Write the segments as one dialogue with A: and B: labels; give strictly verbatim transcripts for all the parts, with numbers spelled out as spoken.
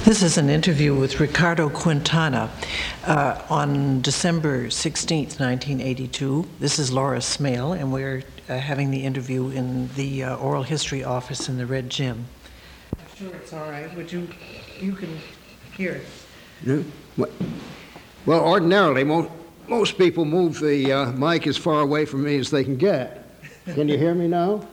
A: This is an interview with Ricardo Quintana uh, on December sixteenth, nineteen eighty-two. This is Laura Smale, and we're uh, having the interview in the uh, oral history office in the Red Gym. I'm sure it's all right. Would you, you can hear it.
B: Yeah. Well, ordinarily, most, most people move the uh, mic as far away from me as they can get. Can you hear me now?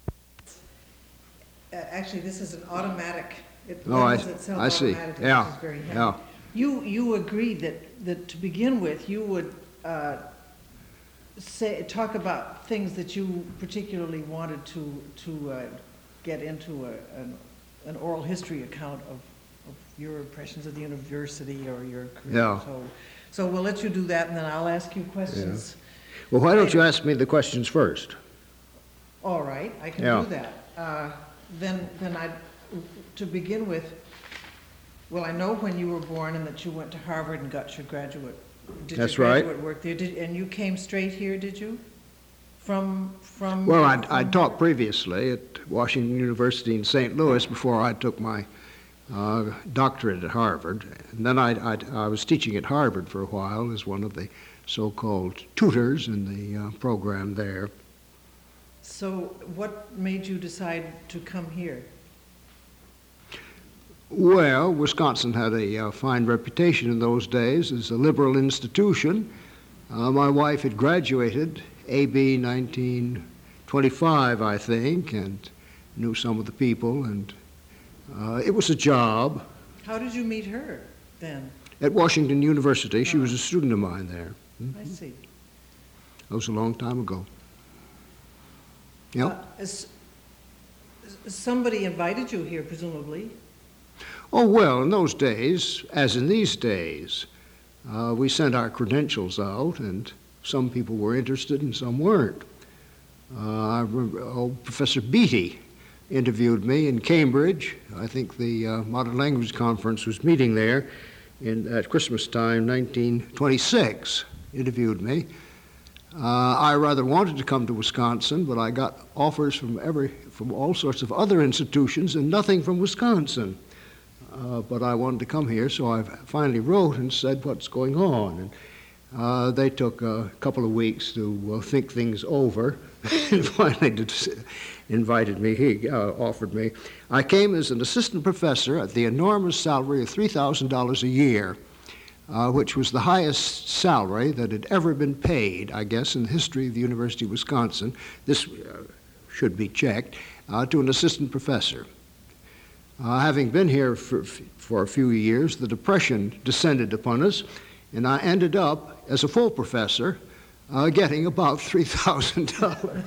A: Uh, actually, this is an automatic. It
B: oh, I,
A: itself
B: I see.
A: Yeah,
B: yeah.
A: You you agreed that, that to begin with you would uh, say talk about things that you particularly wanted to to uh, get into a, an, an oral history account of, of your impressions of the university or your career.
B: Yeah.
A: So, so we'll let you do that, and then I'll ask you questions.
B: Yeah. Well, why don't you ask me the questions first?
A: All right, I can
B: yeah.
A: do that. Uh, then then I. To begin with, well, I know when you were born and that you went to Harvard and got your graduate, did
B: That's
A: your graduate
B: right.
A: work there, did, and you came straight here, did you? From, from...
B: Well, I'd,
A: from
B: I'd taught previously at Washington University in Saint Louis before I took my uh, doctorate at Harvard. And then I, I, I was teaching at Harvard for a while as one of the so-called tutors in the uh, program there.
A: So what made you decide to come here?
B: Well, Wisconsin had a uh, fine reputation in those days as a liberal institution. Uh, my wife had graduated A B nineteen twenty-five, I think, and knew some of the people, and uh, it was a job.
A: How did you meet her then?
B: At Washington University. She oh. was a student of mine there.
A: Mm-hmm. I see.
B: That was a long time ago. Yep.
A: Uh, as, somebody invited you here, presumably.
B: Oh, well, in those days, as in these days, uh, we sent our credentials out, and some people were interested and some weren't. Uh, I remember, oh, Professor Beatty interviewed me in Cambridge. I think the uh, Modern Language Conference was meeting there in, at Christmas time, nineteen twenty-six, interviewed me. Uh, I rather wanted to come to Wisconsin, but I got offers from, every, from all sorts of other institutions and nothing from Wisconsin. Uh, but I wanted to come here, so I finally wrote and said what's going on. And uh, they took a couple of weeks to uh, think things over, and finally did, invited me, he uh, offered me. I came as an assistant professor at the enormous salary of three thousand dollars a year, uh, which was the highest salary that had ever been paid, I guess, in the history of the University of Wisconsin. This uh, should be checked, uh, to an assistant professor. Uh, having been here for, for a few years, the Depression descended upon us, and I ended up, as a full professor, uh, getting about three thousand dollars.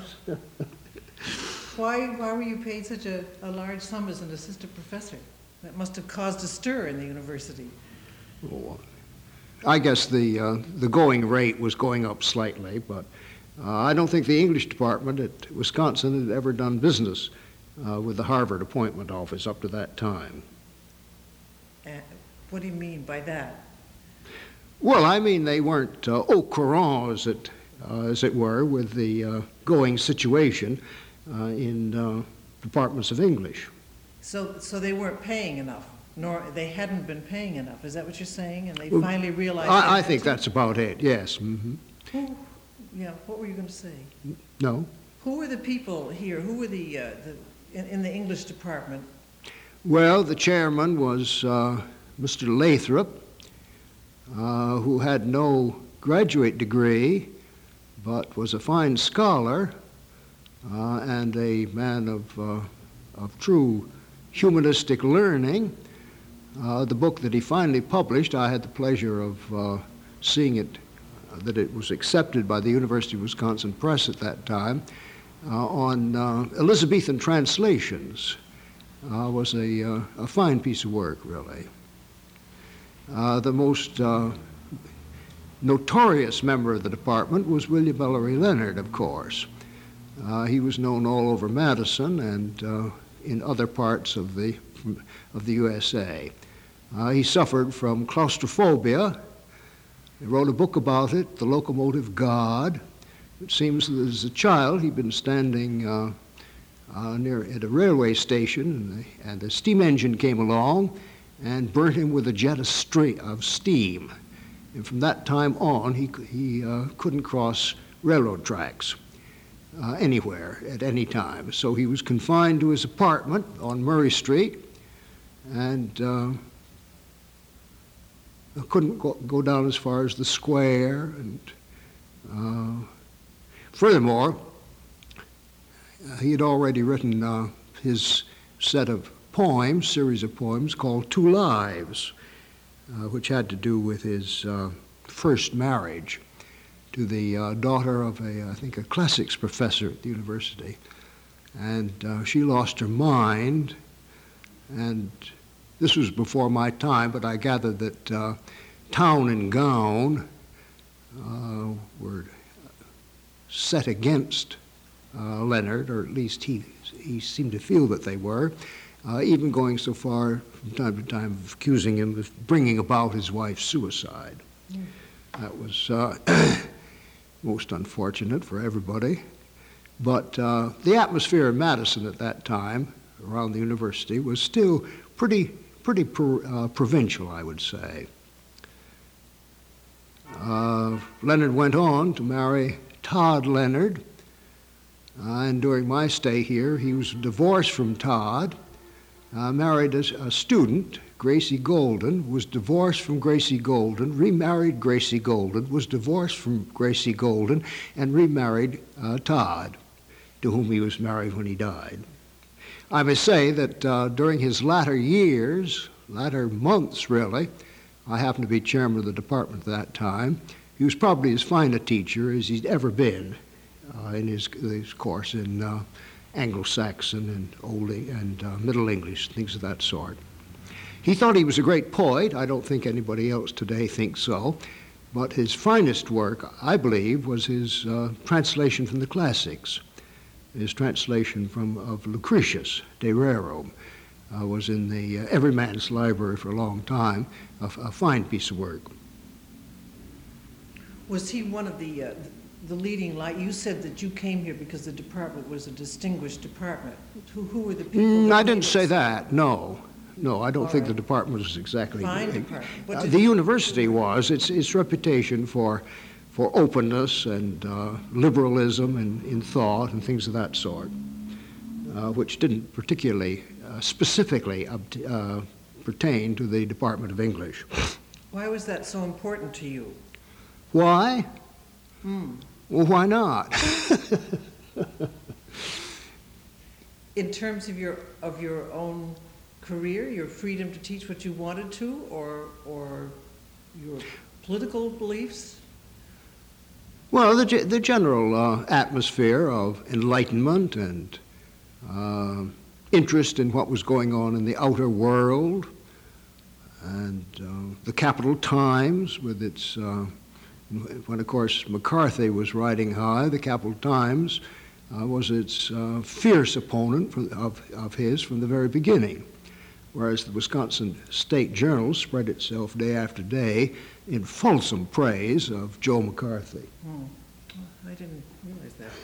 A: Why, why were you paid such a, a large sum as an assistant professor? That must have caused a stir in the university.
B: Oh, I guess the, uh, the going rate was going up slightly, but uh, I don't think the English department at Wisconsin had ever done business Uh, with the Harvard appointment office up to that time.
A: Uh, what do you mean by that?
B: Well, I mean they weren't uh, au courant, as it, uh, as it were, with the uh, going situation uh, in uh, departments of English.
A: So, so they weren't paying enough, nor they hadn't been paying enough. Is that what you're saying? And they
B: well,
A: finally realized.
B: I, I think to? that's about it. Yes. Mm-hmm.
A: Who, yeah. What were you going to say?
B: No.
A: Who were the people here? Who were the uh, the In, in the English department?
B: Well, the chairman was uh, Mister Lathrop, uh, who had no graduate degree, but was a fine scholar uh, and a man of, uh, of true humanistic learning. Uh, the book that he finally published, I had the pleasure of uh, seeing it, uh, that it was accepted by the University of Wisconsin Press at that time, Uh, on uh, Elizabethan translations, uh, was a, uh, a fine piece of work, really. Uh, the most uh, notorious member of the department was William Ellery Leonard, of course. Uh, he was known all over Madison and uh, in other parts of the, of the U S A. Uh, he suffered from claustrophobia. He wrote a book about it, The Locomotive God. It seems that as a child he'd been standing uh, uh, near at a railway station, and the, and the steam engine came along, and burnt him with a jet of, stre- of steam. And from that time on, he, he uh, couldn't cross railroad tracks uh, anywhere at any time. So he was confined to his apartment on Murray Street, and uh, couldn't go, go down as far as the square. And uh, furthermore, uh, he had already written uh, his set of poems, series of poems called Two Lives, uh, which had to do with his uh, first marriage to the uh, daughter of a, I think, a classics professor at the university. And uh, she lost her mind, and this was before my time, but I gathered that uh, Town and Gown uh, were set against uh, Leonard, or at least he, he seemed to feel that they were, uh, even going so far from time to time of accusing him of bringing about his wife's suicide. Mm. That was uh, most unfortunate for everybody. But uh, the atmosphere in Madison at that time, around the university, was still pretty, pretty pro, uh, provincial, I would say. Uh, Leonard went on to marry Todd Leonard, uh, and during my stay here, he was divorced from Todd, uh, married a, a student, Gracie Golden, was divorced from Gracie Golden, remarried Gracie Golden, was divorced from Gracie Golden, and remarried uh, Todd, to whom he was married when he died. I must say that uh, during his latter years, latter months really, I happened to be chairman of the department at that time, he was probably as fine a teacher as he'd ever been uh, in his, his course in uh, Anglo-Saxon and Old and uh, Middle English, things of that sort. He thought he was a great poet. I don't think anybody else today thinks so. But his finest work, I believe, was his uh, translation from the classics. His translation from of Lucretius de Rerum uh, was in the uh, Everyman's Library for a long time, a, a fine piece of work.
A: Was he one of the uh, the leading light? You said that you came here because the department was a distinguished department. Who who were the people?
B: Mm,
A: that
B: I didn't say that. No, no, I don't
A: All
B: think
A: right.
B: the department was exactly.
A: Fine
B: Uh,
A: department. What
B: uh,
A: did
B: the
A: you-
B: university was. Its its reputation for for openness and uh, liberalism and in thought and things of that sort, uh, which didn't particularly uh, specifically obt- uh, pertain to the Department of English.
A: Why was that so important to you?
B: Why?
A: Hmm.
B: Well, why not?
A: In terms of your of your own career, your freedom to teach what you wanted to, or or your political beliefs?
B: Well, the, ge- the general uh, atmosphere of enlightenment and uh, interest in what was going on in the outer world, and uh, the Capital Times with its, uh, when of course McCarthy was riding high, the Capital Times uh, was its uh, fierce opponent from, of, of his from the very beginning, whereas the Wisconsin State Journal spread itself day after day in fulsome praise of Joe McCarthy.
A: Hmm. Oh, I didn't realize that.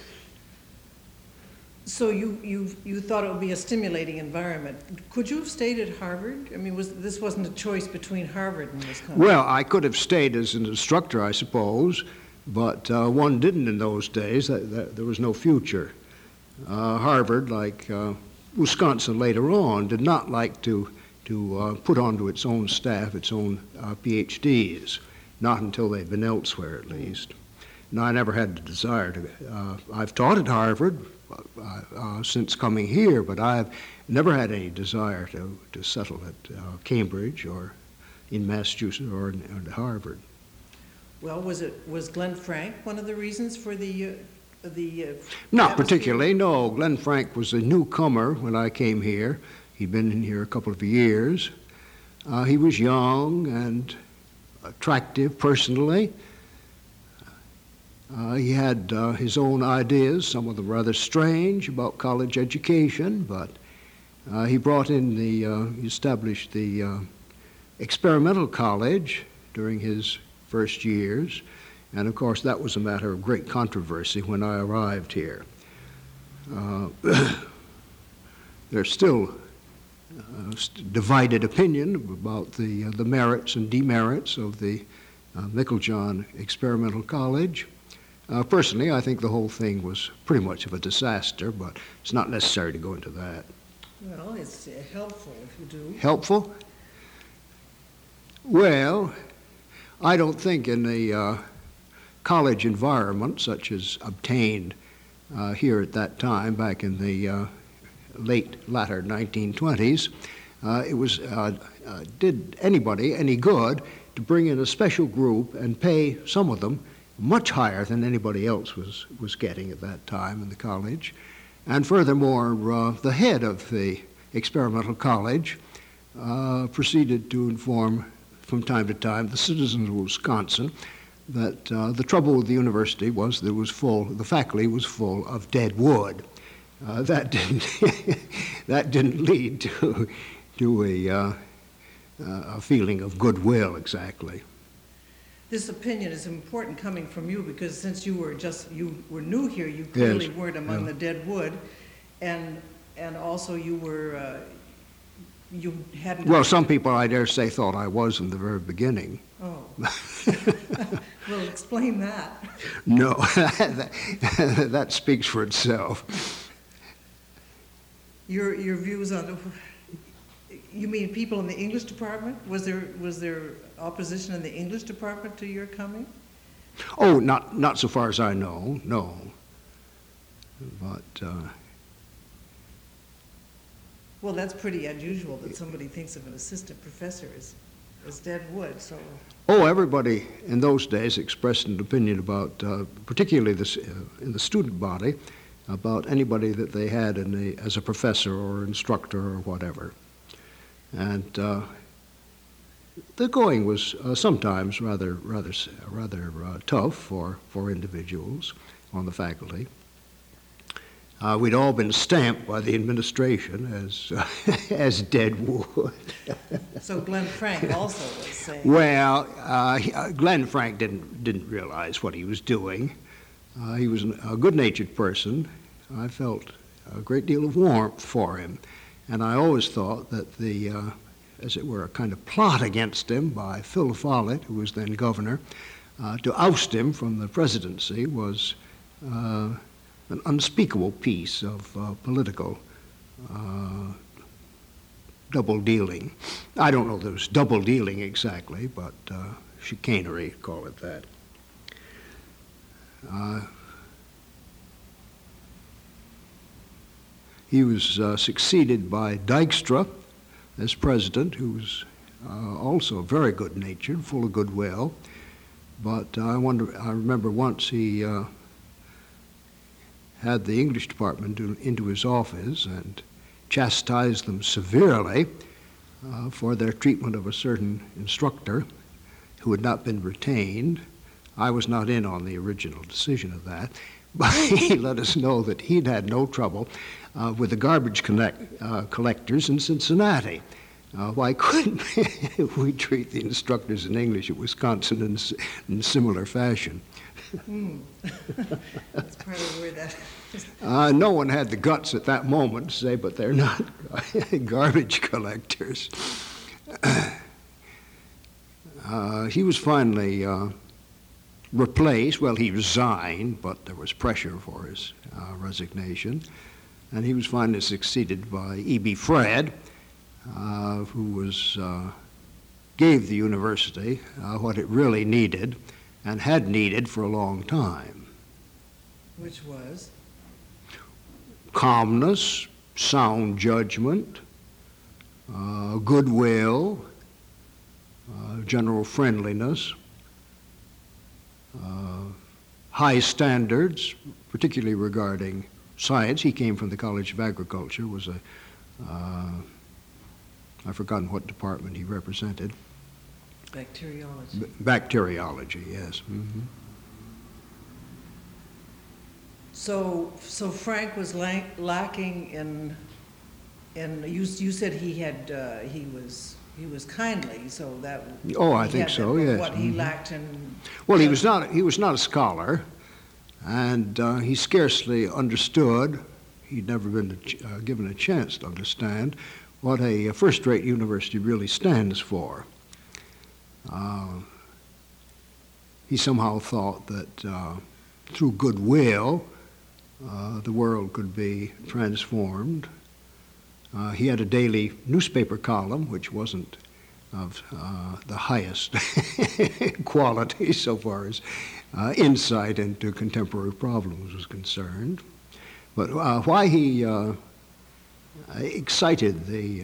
A: So you, you, you thought it would be a stimulating environment. Could you have stayed at Harvard? I mean, was, this wasn't a choice between Harvard and Wisconsin.
B: Well, I could have stayed as an instructor, I suppose, but uh, one didn't in those days. That, that, there was no future. Uh, Harvard, like uh, Wisconsin later on, did not like to to uh, put onto its own staff its own uh, P H Ds, not until they'd been elsewhere at least. And I never had the desire to. Uh, I've taught at Harvard uh, uh, since coming here, but I've never had any desire to, to settle at uh, Cambridge or in Massachusetts or in, or at Harvard.
A: Well, was it was Glenn Frank one of the reasons for the uh, the? Uh,
B: Not
A: atmosphere?
B: particularly, no. Glenn Frank was a newcomer when I came here. He'd been in here a couple of years. Uh, he was young and attractive personally. Uh, he had uh, his own ideas, some of them rather strange, about college education, but uh, he brought in the, uh, he established the uh, experimental college during his first years, and of course that was a matter of great controversy when I arrived here. Uh, there's still uh, divided opinion about the, uh, the merits and demerits of the uh, Meiklejohn Experimental College. Uh, personally, I think the whole thing was pretty much of a disaster, but it's not necessary to go into that.
A: Well, it's uh, helpful if you do.
B: Helpful? Well, I don't think in the uh, college environment, such as obtained uh, here at that time, back in the uh, late, latter nineteen twenties, uh, it was uh, uh, did anybody any good to bring in a special group and pay some of them much higher than anybody else was, was getting at that time in the college. And furthermore, uh, the head of the experimental college uh, proceeded to inform from time to time the citizens of Wisconsin that uh, the trouble with the university was that it was full, the faculty was full of dead wood. Uh, that didn't that didn't lead to to a, uh, a feeling of goodwill exactly.
A: This opinion is important coming from you because since you were just you were new here, you clearly
B: Yes.
A: weren't among
B: Yeah.
A: the dead wood, and and also you were uh, you hadn't.
B: Well, some people, I dare say, thought I was in the very beginning.
A: Oh. Well, explain that.
B: No, that, that speaks for itself.
A: Your your views on the. You mean people in the English department? Was there was there opposition in the English department to your coming?
B: Oh, not not so far as I know, no. But uh,
A: Well, that's pretty unusual that somebody thinks of an assistant professor as as dead wood. So.
B: oh, everybody in those days expressed an opinion about, uh, particularly this, uh, in the student body, about anybody that they had in the, as a professor or instructor or whatever. And uh, the going was uh, sometimes rather rather rather uh, tough for, for individuals on the faculty. Uh, we'd all been stamped by the administration as uh, as dead wood.
A: So Glenn Frank also was saying.
B: Well, uh, he- uh, Glenn Frank didn't didn't realize what he was doing. Uh, he was an, a good-natured person. I felt a great deal of warmth for him. And I always thought that the, uh, as it were, a kind of plot against him by Phil Follett, who was then governor, uh, to oust him from the presidency was uh, an unspeakable piece of uh, political uh, double-dealing. I don't know that it was double-dealing exactly, but uh, chicanery, call it that. Uh, He was uh, succeeded by Dykstra as president, who was uh, also very good-natured, full of goodwill. But I wonder, I remember once he uh, had the English department to, into his office and chastised them severely uh, for their treatment of a certain instructor who had not been retained. I was not in on the original decision of that, but he let us know that he'd had no trouble uh, with the garbage connect, uh, collectors in Cincinnati. Uh, why couldn't we treat the instructors in English at Wisconsin in, s- in similar fashion?
A: Hmm. That's probably where that is.
B: Uh, no one had the guts at that moment to say, but they're not garbage collectors. uh, he was finally uh, replaced. Well, he resigned, but there was pressure for his uh, resignation. And he was finally succeeded by E B Fred, uh, who was uh, gave the university uh, what it really needed and had needed for a long time.
A: Which was?
B: Calmness, sound judgment, uh, goodwill, uh, general friendliness, uh, high standards, particularly regarding science. He came from the College of Agriculture, was a, uh, I've forgotten what department he represented.
A: Bacteriology.
B: B- bacteriology, yes. Mm-hmm.
A: So, so Frank was la- lacking in, in, you, you said he had, uh, he was, he was kindly, so that.
B: Oh, I
A: he
B: think
A: had
B: so,
A: that, but
B: yes.
A: What he
B: Mhm.
A: lacked in.
B: Well, he was not, he was not a scholar, and uh, he scarcely understood, he'd never been a ch- uh, given a chance to understand, what a first-rate university really stands for. Uh, he somehow thought that uh, through goodwill, uh, the world could be transformed. Uh, he had a daily newspaper column, which wasn't of uh, the highest quality so far as uh, insight into contemporary problems was concerned. But uh, why he uh, excited the,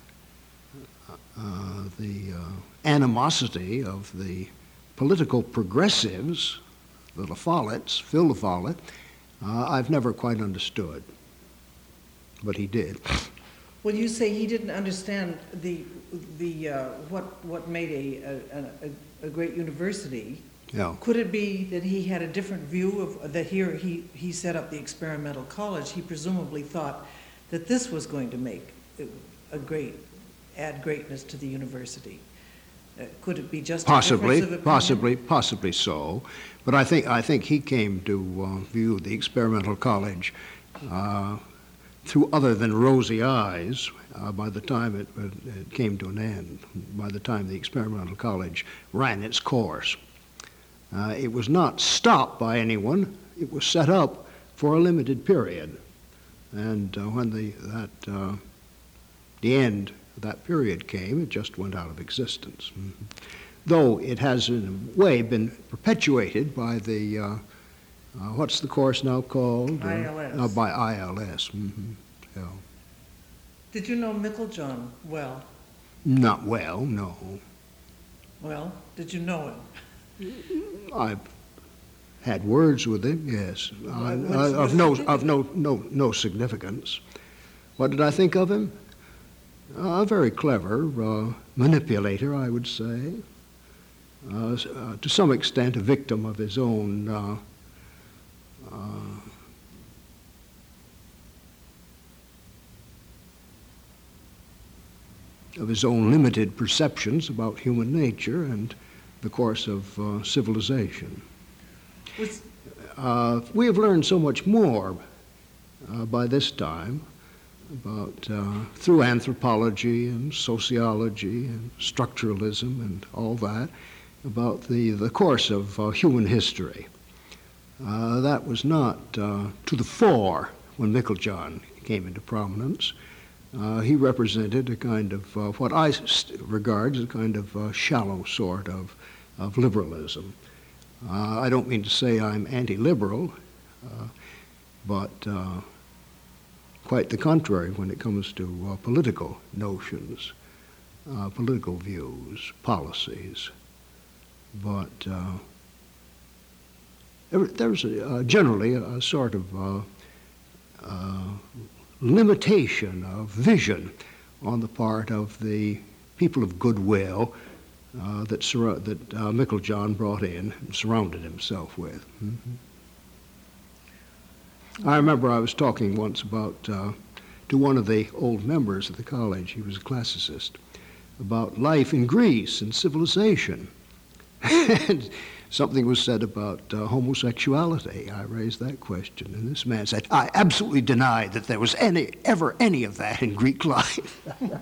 B: uh, uh, the uh, animosity of the political progressives, the La Follettes, Phil La Follette, uh, I've never quite understood, but he did.
A: Well, you say he didn't understand the, the, uh, what, what made a, a, a, a great university.
B: Yeah.
A: Could it be that he had a different view of, that here he, he set up the experimental college, he presumably thought that this was going to make a great, add greatness to the university? Uh, could it be just
B: possibly,
A: a difference of opinion?
B: possibly, possibly so. But I think, I think he came to uh, view the experimental college uh, through other than rosy eyes uh, by the time it, it came to an end, by the time the experimental college ran its course. Uh, it was not stopped by anyone. It was set up for a limited period. And uh, when the, that, uh, the end of that period came, it just went out of existence. Mm-hmm. Though it has in a way been perpetuated by the uh, Uh, what's the course now called?
A: I L S.
B: Uh, by I L S. Mm-hmm. Yeah.
A: Did you know Meiklejohn well?
B: Not well, no.
A: Well, did you know him?
B: I've had words with him, yes, uh,
A: what's-
B: uh,
A: what's
B: of no
A: the
B: of no no no significance. What did I think of him? Uh, a very clever uh, manipulator, I would say. Uh, uh, to some extent, a victim of his own. Uh, Uh, of his own limited perceptions about human nature and the course of uh, civilization.
A: Was,
B: Uh, we have learned so much more uh, by this time about, uh, through anthropology and sociology and structuralism and all that, about the, the course of uh, human history. Uh, that was not uh, to the fore when Meiklejohn came into prominence. Uh, he represented a kind of uh, what I st- regard as a kind of uh, shallow sort of, of liberalism. Uh, I don't mean to say I'm anti-liberal, uh, but uh, quite the contrary when it comes to uh, political notions, uh, political views, policies. But uh, there's a, uh, generally a, a sort of uh, uh, limitation of vision on the part of the people of goodwill uh, that, sur- that uh, Meiklejohn brought in and surrounded himself with. Mm-hmm. I remember I was talking once about, uh, to one of the old members of the college, he was a classicist, about life in Greece and civilization. And something was said about uh, homosexuality. I raised that question, and this man said, I absolutely deny that there was any, ever any of that in Greek life.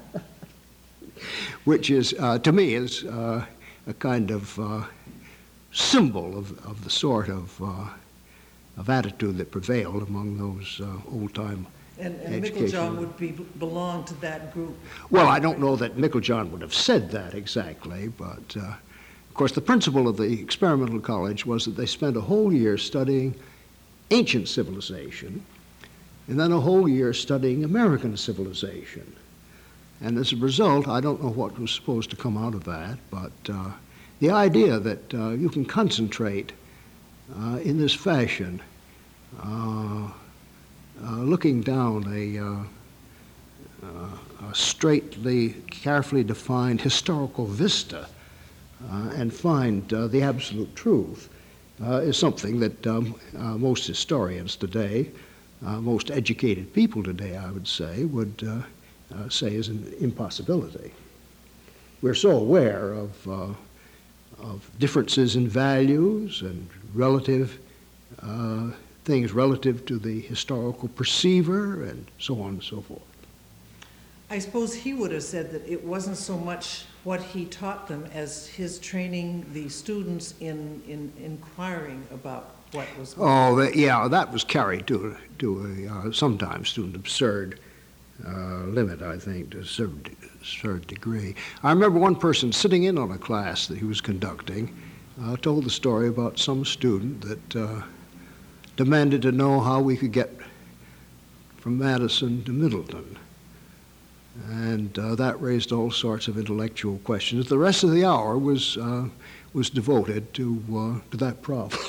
B: Which is, uh, to me, is uh, a kind of uh, symbol of, of the sort of, uh, of attitude that prevailed among those uh, old-time
A: and and Meiklejohn would be, belong to that group.
B: Well, I don't know that Meiklejohn would have said that exactly, but uh, of course the principle of the experimental college was that they spent a whole year studying ancient civilization and then a whole year studying American civilization. And as a result, I don't know what was supposed to come out of that, but uh, the idea that uh, you can concentrate uh, in this fashion, uh, uh, looking down a, uh, uh, a straightly, carefully defined historical vista uh, and find uh, the absolute truth uh, is something that um, uh, most historians today, uh, most educated people today, I would say, would uh, Uh, say is an impossibility. We're so aware of, uh, of differences in values and relative uh, things relative to the historical perceiver and so on and so forth.
A: I suppose he would have said that it wasn't so much what he taught them as his training the students in, in inquiring about what was going on.
B: Oh, that- yeah, that was carried to, to a, uh, sometimes to an absurd uh, limit, I think, to a absurd, absurd degree. I remember one person sitting in on a class that he was conducting uh, told the story about some student that uh, demanded to know how we could get from Madison to Middleton. And uh, that raised all sorts of intellectual questions. The rest of the hour was, uh, was devoted to, uh, to that problem.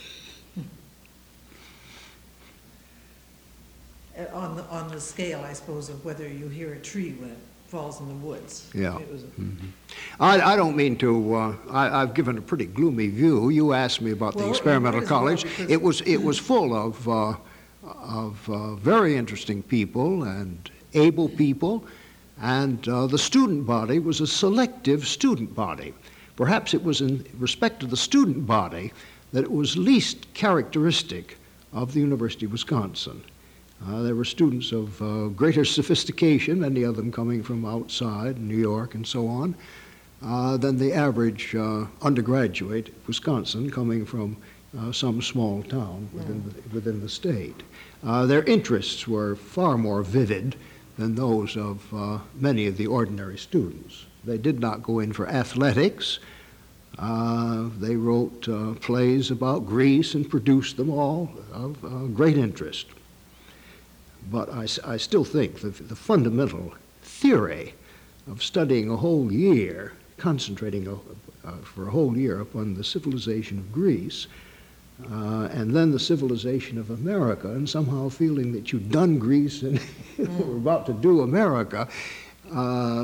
A: Uh, On the, on the scale, I suppose, of whether you hear a tree when it falls in the woods.
B: Yeah.
A: It was a-
B: Mhm. I, I don't mean to, uh, I, I've given a pretty gloomy view. You asked me about
A: Well,
B: the
A: you
B: experimental
A: might as well,
B: college.
A: because-
B: It was, it was full of, uh, of uh, very interesting people and able people, and uh, the student body was a selective student body. Perhaps it was in respect to the student body that it was least characteristic of the University of Wisconsin. Uh, there were students of uh, greater sophistication, many of them coming from outside, New York and so on, uh, than the average uh, undergraduate Wisconsin coming from uh, some small town within the, within the state. Uh, their interests were far more vivid than those of uh, many of the ordinary students. They did not go in for athletics. Uh, they wrote uh, plays about Greece and produced them all of uh, great interest. But I, s- I still think that the fundamental theory of studying a whole year, concentrating a, uh, for a whole year upon the civilization of Greece, uh, and then the civilization of America, and somehow feeling that you've done Greece and were about to do America, uh,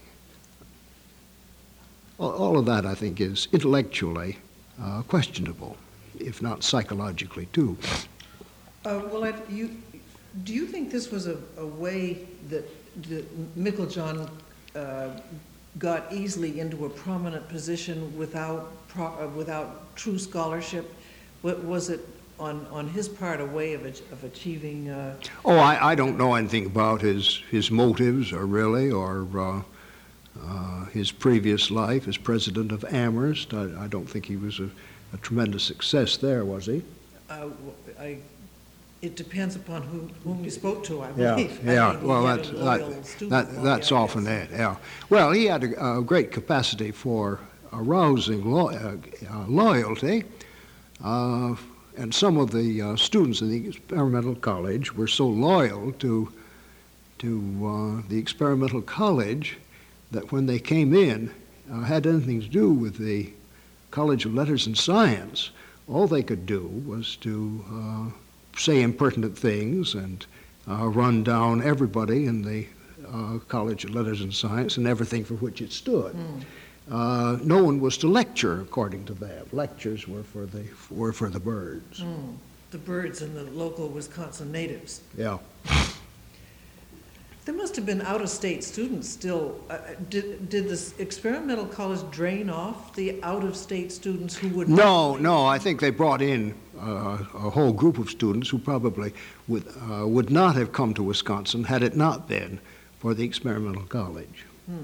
B: all, all of that, I think, is intellectually uh, questionable, if not psychologically, too.
A: Uh, well, I, you, do you think this was a, a way that, that Meiklejohn uh, got easily into a prominent position without, pro, uh, without true scholarship? What, was it on, on his part a way of, ach- of achieving? Uh,
B: Oh, I, I don't know anything about his, his motives, or really, or uh, uh, his previous life as president of Amherst. I, I don't think he was a, a tremendous success there, was he?
A: uh, I, it depends upon whom, whom you spoke to, I
B: Yeah,
A: believe. I
B: yeah.
A: mean, he
B: Well,
A: had
B: that's
A: a loyal
B: that,
A: student
B: that,
A: body,
B: that's
A: I
B: often
A: guess.
B: it. Yeah. Well, he had a, a great capacity for arousing lo- uh, uh, loyalty. Uh, And some of the uh, students in the experimental college were so loyal to, to uh, the experimental college that when they came in, uh, had anything to do with the College of Letters and Science, all they could do was to uh, say impertinent things and uh, run down everybody in the uh, College of Letters and Science and everything for which it stood.
A: Mm.
B: Uh, no one was to lecture, according to them. Lectures were for the were for the birds.
A: Mm. The birds and the local Wisconsin natives.
B: Yeah.
A: There must have been out-of-state students still. Uh, did, did this experimental college drain off the out-of-state students who would?
B: No, no. I think they brought in uh, a whole group of students who probably would uh, would not have come to Wisconsin had it not been for the experimental college.
A: Hmm.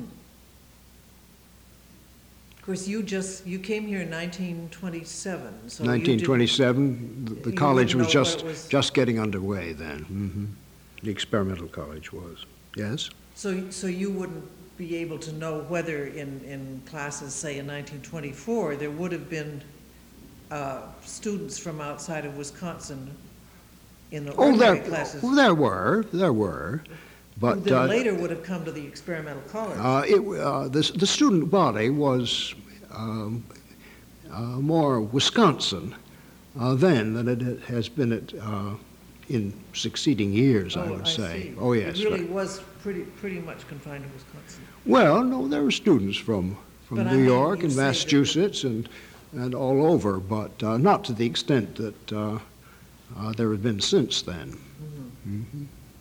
A: Of course, you just, you came here in nineteen twenty-seven, so you
B: nineteen
A: didn't-
B: twenty-seven, the, the
A: you
B: college
A: wouldn't
B: was
A: know what
B: just
A: it was-
B: just getting underway then. hmm The experimental college was. Yes.
A: So, so you wouldn't be able to know whether in, in classes, say in nineteen twenty-four, there would have been uh, students from outside of Wisconsin in the
B: Oh, there,
A: ordinary classes,
B: oh, there were, there were,
A: who
B: but
A: then
B: uh,
A: later would have come to the experimental college.
B: Uh, it, uh, the, the student body was um, uh, more Wisconsin uh, then than it has been at, uh, in succeeding years, I
A: Oh,
B: would say.
A: see.
B: Oh, yes.
A: It really
B: right.
A: was pretty, pretty much confined to Wisconsin.
B: Well, no, there were students from, from
A: But I
B: New
A: mean,
B: York
A: you
B: and
A: say that-
B: Massachusetts and, and all over, but uh, not to the extent that uh, uh, there have been since then.
A: Mhm.
B: Mhm.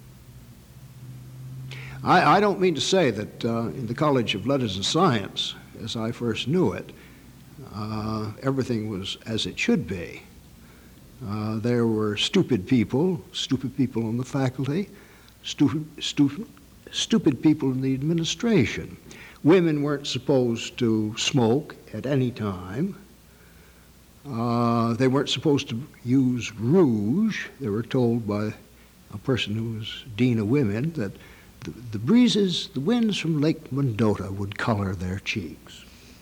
B: I, I don't mean to say that uh, in the College of Letters and Science, as I first knew it, uh, everything was as it should be. Uh, there were stupid people, stupid people on the faculty, stupid, stupid, stupid people in the administration. Women weren't supposed to smoke at any time. Uh, they weren't supposed to use rouge. They were told by a person who was dean of women that the, the breezes, the winds from Lake Mendota would color their cheeks.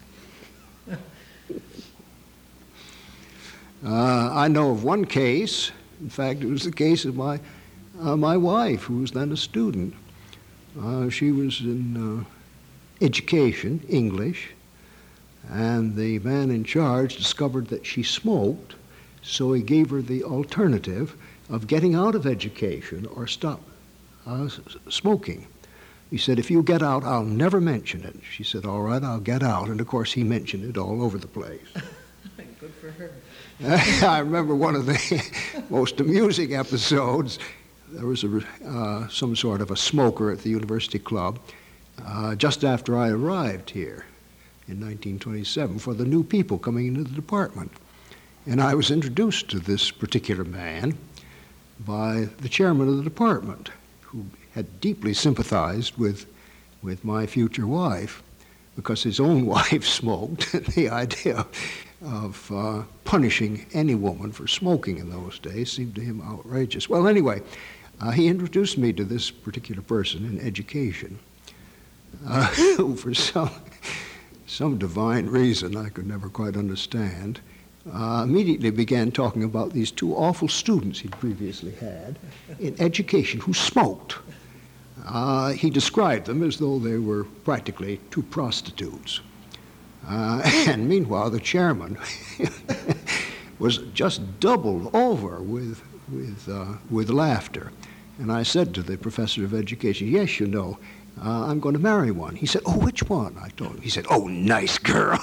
B: uh, I know of one case, in fact, it was the case of my, uh, my wife, who was then a student. Uh, she was in uh, education, English, and the man in charge discovered that she smoked, so he gave her the alternative of getting out of education or stop uh, smoking. He said, if you get out, I'll never mention it. She said, all right, I'll get out. And of course, he mentioned it all over the place.
A: Good for her.
B: I remember one of the most amusing episodes. There was a, uh, some sort of a smoker at the university club uh, just after I arrived here in nineteen twenty-seven for the new people coming into the department. And I was introduced to this particular man by the chairman of the department, who had deeply sympathized with, with my future wife, because his own wife smoked, and the idea of uh, punishing any woman for smoking in those days seemed to him outrageous. Well, anyway, uh, he introduced me to this particular person in education, uh, who for some, some divine reason I could never quite understand, Uh, immediately began talking about these two awful students he'd previously had in education who smoked. Uh, he described them as though they were practically two prostitutes. Uh, and meanwhile, the chairman was just doubled over with, with, uh, with laughter. And I said to the professor of education, yes, you know, uh, I'm going to marry one. He said, oh, which one? I told him. He said, oh, nice girl.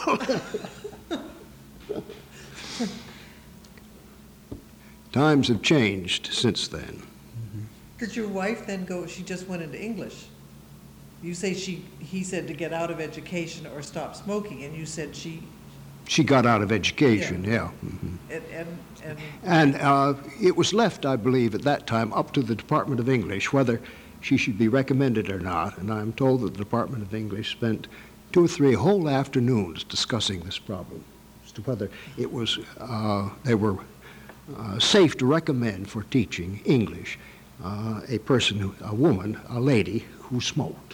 B: Times have changed since then.
C: Mm-hmm. Did your wife then go, she just went into English? You say she, he said to get out of education or stop smoking, and you said she...
B: She got out of education, yeah. yeah. Mm-hmm.
C: And, and, and,
B: and uh, it was left, I believe, at that time up to the Department of English whether she should be recommended or not, and I'm told that the Department of English spent two or three whole afternoons discussing this problem as to whether it was, uh, they were Uh, safe to recommend for teaching English uh, a person, who, a woman, a lady who smoked.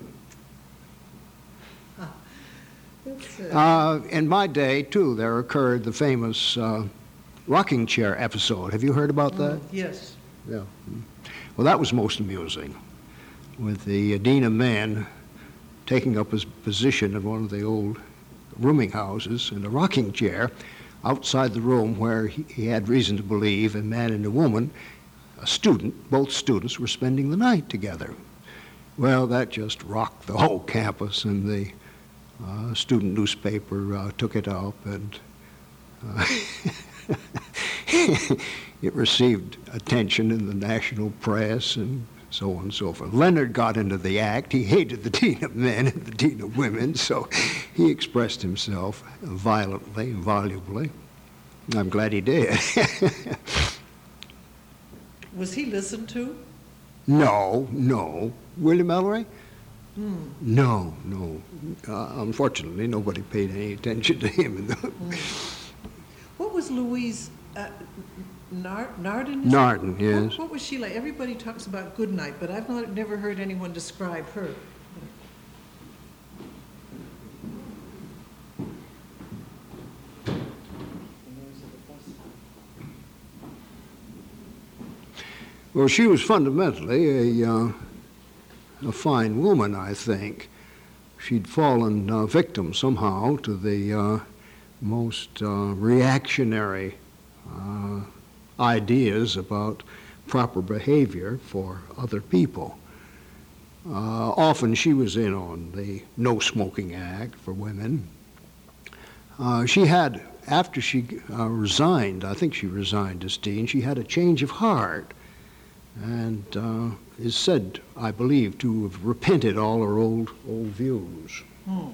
C: Huh.
B: Uh, in my day, too, there occurred the famous uh, rocking chair episode. Have you heard about that?
C: Mm, yes.
B: Yeah. Well, that was most amusing, with the dean of men taking up his position in one of the old rooming houses in a rocking chair outside the room where he, he had reason to believe a man and a woman, a student, both students were spending the night together. Well, that just rocked the whole campus, and the uh, student newspaper uh, took it up, and uh, it received attention in the national press and so on and so forth. Leonard got into the act. He hated the dean of men and the dean of women, so he expressed himself violently, volubly. I'm glad he did.
C: Was he listened to?
B: No, no. William Ellery?
C: Hmm.
B: No, no. Uh, unfortunately, nobody paid any attention to him. In the
C: Hmm. What was Louise uh, Nar- Narden?
B: Narden, yes.
C: What, what was she like? Everybody talks about Goodnight, but I've not, never heard anyone describe her.
B: Well, she was fundamentally a, uh, a fine woman, I think. She'd fallen uh, victim somehow to the uh, most uh, reactionary uh, ideas about proper behavior for other people. Uh, often she was in on the No Smoking Act for women. Uh, she had, after she uh, resigned, I think she resigned as dean, she had a change of heart, and uh, is said, I believe, to have repented all her old old views.
C: Hmm.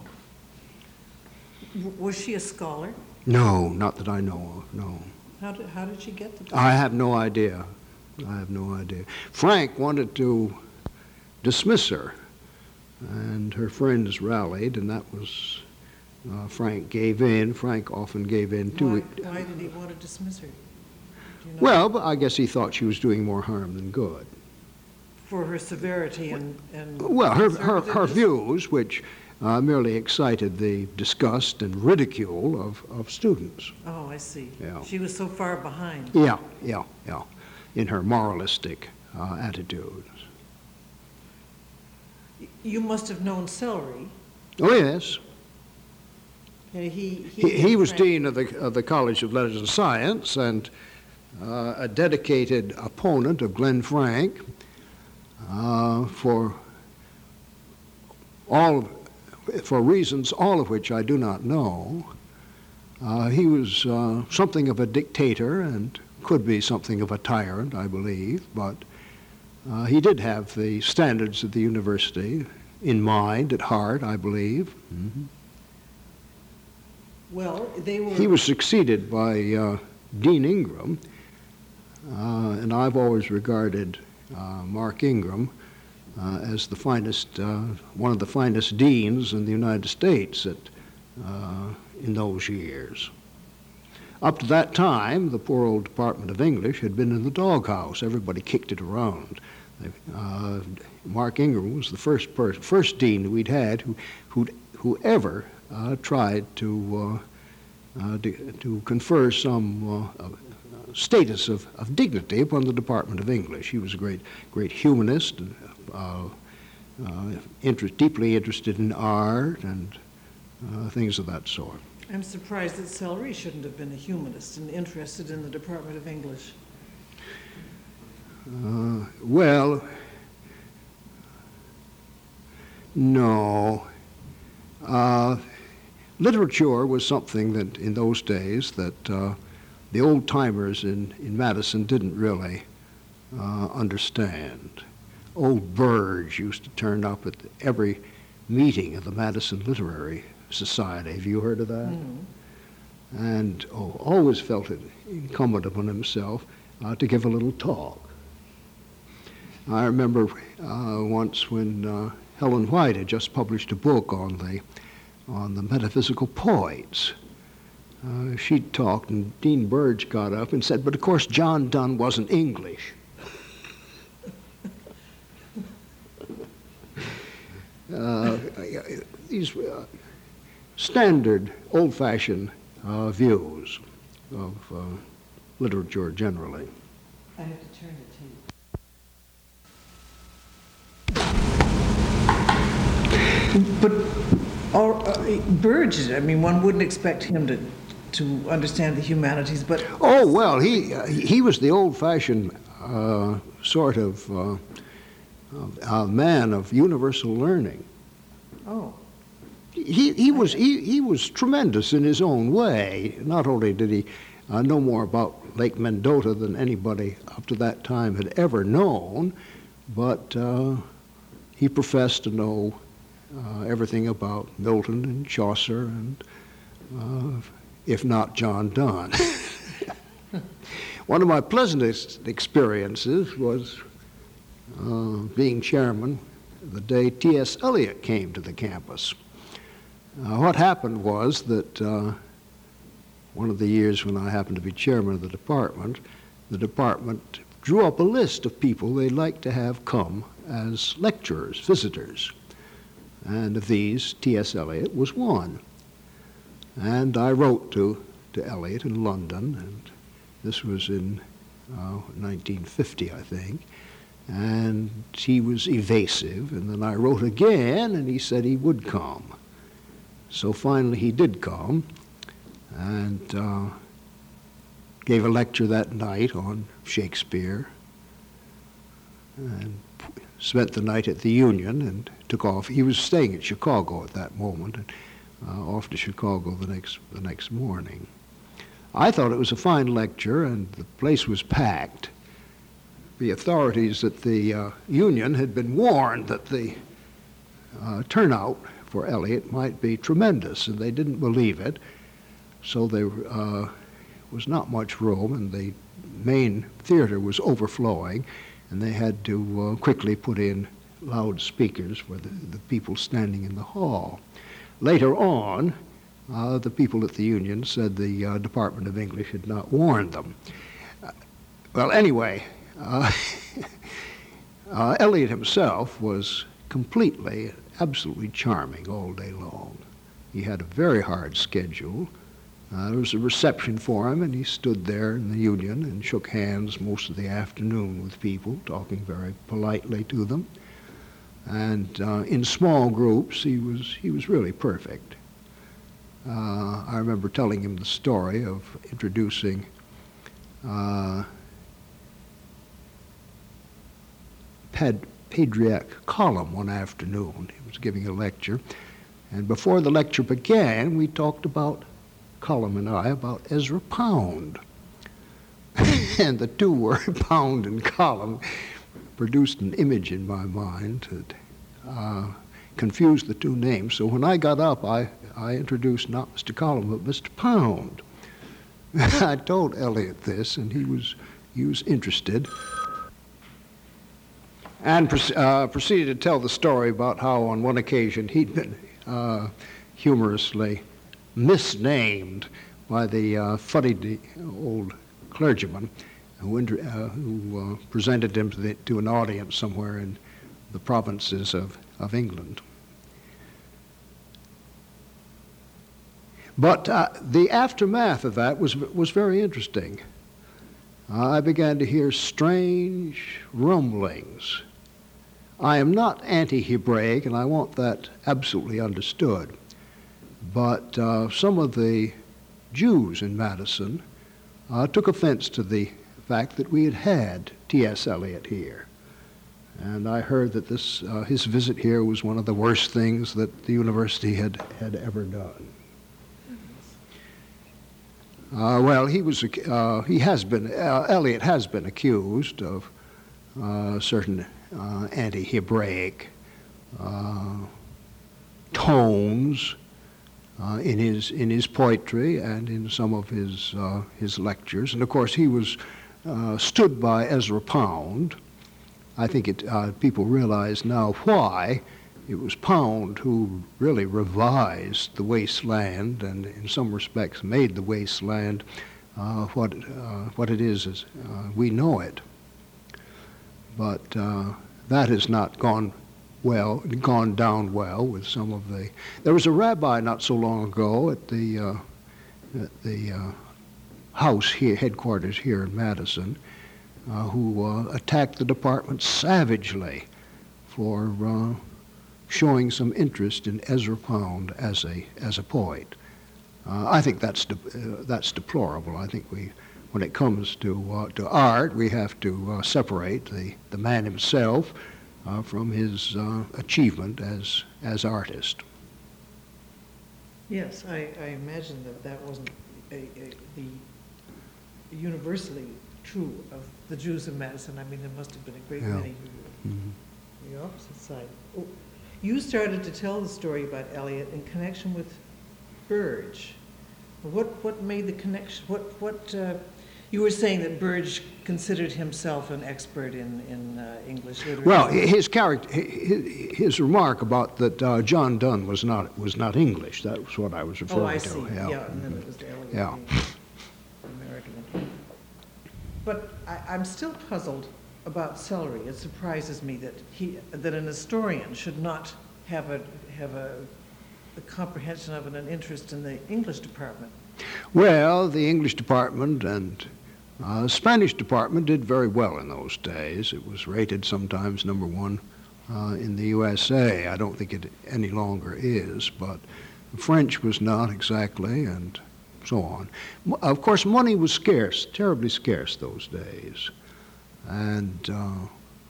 C: W- was she a scholar?
B: No, not that I know of, no.
C: How did, how did she get the
B: I have no idea. I have no idea. Frank wanted to dismiss her. And her friends rallied, and that was, uh, Frank gave in. Frank often gave in to
C: Why,
B: it.
C: why did he want to dismiss her? Do you know?
B: Well, but I guess he thought she was doing more harm than good.
C: For her severity and, and.
B: Well, her, her, her
C: conservativeness?
B: views, which uh, merely excited the disgust and ridicule of, of students.
C: Oh, I see.
B: Yeah.
C: She was so far behind.
B: Yeah, yeah, yeah, in her moralistic uh, attitudes.
C: You must have known Celery.
B: Oh, yes.
C: Uh, He,
B: He, he was dean of the, of the College of Letters and Science and uh, a dedicated opponent of Glenn Frank uh, for all, for reasons all of which I do not know. Uh, he was uh, something of a dictator and could be something of a tyrant, I believe, but uh, he did have the standards of the university in mind, at heart, I believe. Mm-hmm.
C: Well, they were.
B: He was succeeded by uh, Dean Ingram, uh, and I've always regarded uh, Mark Ingram uh, as the finest, uh, one of the finest deans in the United States at, uh, in those years. Up to that time, the poor old Department of English had been in the doghouse. Everybody kicked it around. Uh, Mark Ingram was the first person, first dean we'd had who, who'd, who ever uh, tried to, uh, uh, to, to confer some uh, uh, status of, of dignity upon the Department of English. He was a great, great humanist, and, uh, uh, interest, deeply interested in art and uh, things of that sort.
C: I'm surprised that Celery shouldn't have been a humanist and interested in the Department of English.
B: Uh, well, no. Uh, literature was something that in those days that uh, the old timers in, in Madison didn't really uh, understand. Old Burge used to turn up at every meeting of the Madison Literary Society. Have you heard of that?
C: Mm.
B: And oh, always felt it incumbent upon himself uh, to give a little talk. I remember uh, once when uh, Helen White had just published a book on the on the metaphysical poets. Uh, she talked, and Dean Burge got up and said, "But of course, John Donne wasn't English." uh, these uh, standard, old-fashioned uh, views of uh, literature generally.
A: I have to turn the tape. But or, uh, Burge, I mean, one wouldn't expect him to to understand the humanities, but
B: Oh, well, he uh, he was the old-fashioned uh, sort of uh, uh, man of universal learning.
A: oh,
B: He he was he, he was tremendous in his own way. Not only did he uh, know more about Lake Mendota than anybody up to that time had ever known, but uh, he professed to know uh, everything about Milton and Chaucer and, uh, if not John Donne. One of my pleasantest experiences was uh, being chairman the day T S Eliot came to the campus. Uh, what happened was that uh, one of the years when I happened to be chairman of the department, the department drew up a list of people they'd like to have come as lecturers, visitors. And of these, T S Eliot was one. And I wrote to, to Eliot in London, and this was in uh, nineteen fifty, I think, and he was evasive, and then I wrote again, and he said he would come. So finally he did come, and uh, gave a lecture that night on Shakespeare, and spent the night at the Union and took off. He was staying at Chicago at that moment, and uh, off to Chicago the next the next morning. I thought it was a fine lecture, and the place was packed. The authorities at the uh, Union had been warned that the uh, turnout for Eliot might be tremendous, and they didn't believe it. So there uh, was not much room, and the main theater was overflowing, and they had to uh, quickly put in loudspeakers for the, the people standing in the hall. Later on, uh, the people at the Union said the uh, Department of English had not warned them. Uh, well, anyway, uh, uh, Eliot himself was completely, absolutely charming all day long. He had a very hard schedule. Uh, there was a reception for him, and he stood there in the Union and shook hands most of the afternoon with people, talking very politely to them. And uh, in small groups, he was he was really perfect. Uh, I remember telling him the story of introducing uh, Pad, Patriarch Colum one afternoon. He was giving a lecture, and before the lecture began, we talked about Colum and I about Ezra Pound. And the two words, Pound and Colum, produced an image in my mind that uh, confused the two names. So when I got up, I, I introduced not Mister Colum, but Mister Pound. I told Eliot this, and he was, he was interested, and uh, proceeded to tell the story about how on one occasion he'd been uh, humorously misnamed by the uh, funny old clergyman who, inter- uh, who uh, presented him to, the, to an audience somewhere in the provinces of, of England. But uh, the aftermath of that was, was very interesting. Uh, I began to hear strange rumblings. I am not anti-Hebraic, and I want that absolutely understood. But uh, some of the Jews in Madison uh, took offense to the fact that we had had T S Eliot here. And I heard that this, uh, his visit here was one of the worst things that the university had, had ever done. Uh, well, he was, uh, he has been, uh, Eliot has been accused of uh, certain uh, anti-Hebraic uh, tones Uh, in his in his poetry and in some of his uh, his lectures, and of course he was uh, stood by Ezra Pound. I think it uh, people realize now why it was Pound who really revised the wasteland, and in some respects made the wasteland uh, what uh, what it is as uh, we know it. But uh, that has not gone well, gone down well with some of the. There was a rabbi not so long ago at the uh, at the uh, house here, headquarters here in Madison, uh, who uh, attacked the department savagely for uh, showing some interest in Ezra Pound as a as a poet. Uh, I think that's de- uh, that's deplorable. I think we, when it comes to uh, to art, we have to uh, separate the the man himself Uh, from his uh, achievement as as artist.
C: Yes, I, I imagine that that wasn't a, a, the universally true of the Jews of Madison. I mean, there must have been a great
B: Yeah.
C: many who were
B: Mm-hmm.
C: on the opposite side. Oh, you started to tell the story about Eliot in connection with Burge. What what made the connection? What what uh, you were saying that Burge considered himself an expert in in uh, English literature.
B: Well, his character, his, his remark about that uh, John Donne was not was not English. That was what I was referring
C: Oh, I
B: to.
C: see.
B: Yeah.
C: Yeah, and then it was the Eliot
B: Yeah.
C: being American. But I, I'm still puzzled about celery. It surprises me that he that an historian should not have a have a, a comprehension of and an interest in the English department.
B: Well, the English department and uh, Spanish department did very well in those days. It was rated sometimes number one uh, in the U S A. I don't think it any longer is, but French was not exactly, and so on. Of course, money was scarce, terribly scarce those days, and uh,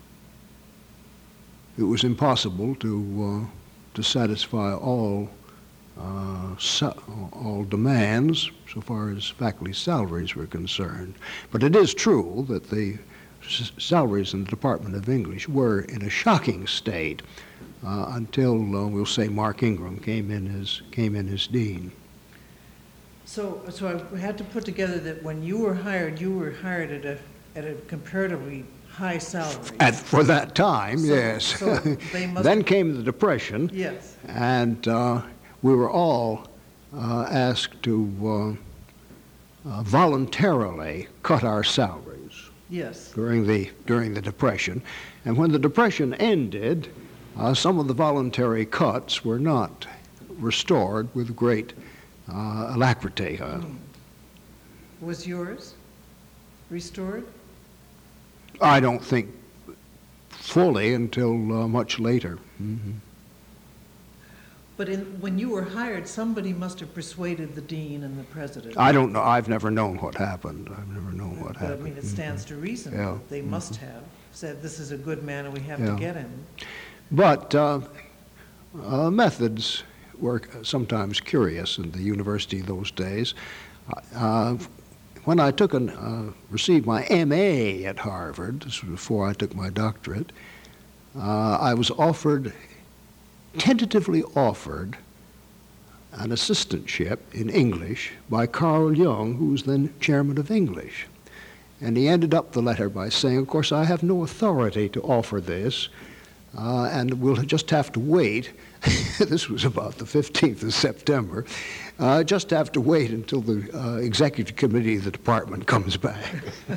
B: it was impossible to uh, to satisfy all uh, sa- all demands so far as faculty salaries were concerned. But it is true that the s- salaries in the Department of English were in a shocking state uh, until uh, we'll say Mark Ingram came in as came in as dean.
C: So, so I had to put together that when you were hired, you were hired at a, at a comparatively
A: high salaries.
B: At, for that time,
A: So-
B: yes.
A: so they must-
B: Then came the Depression,
A: Yes,
B: and uh, we were all uh, asked to uh, uh, voluntarily cut our salaries
A: yes.
B: during the during the Depression. And when the Depression ended, uh, some of the voluntary cuts were not restored with great uh, alacrity. Uh,
A: Was yours restored?
B: I don't think fully until uh, much later. Mhm.
A: But in, when you were hired, somebody must have persuaded the dean and the president.
B: I don't know. I've never known what happened. I've never known what
A: But I
B: happened.
A: mean, it stands to reason
B: Yeah.
A: that they must have said, this is a good man and we have to
B: Yeah.
A: get him.
B: But uh, uh, methods were sometimes curious in the university those days. Uh, when I took an, uh, received my M A at Harvard, this was before I took my doctorate, uh, I was offered, tentatively offered, an assistantship in English by Carl Jung, who was then chairman of English. And he ended up the letter by saying, of course, I have no authority to offer this, uh, and we'll just have to wait. This was about the fifteenth of September. Uh, just have to wait until the uh, executive committee of the department comes back.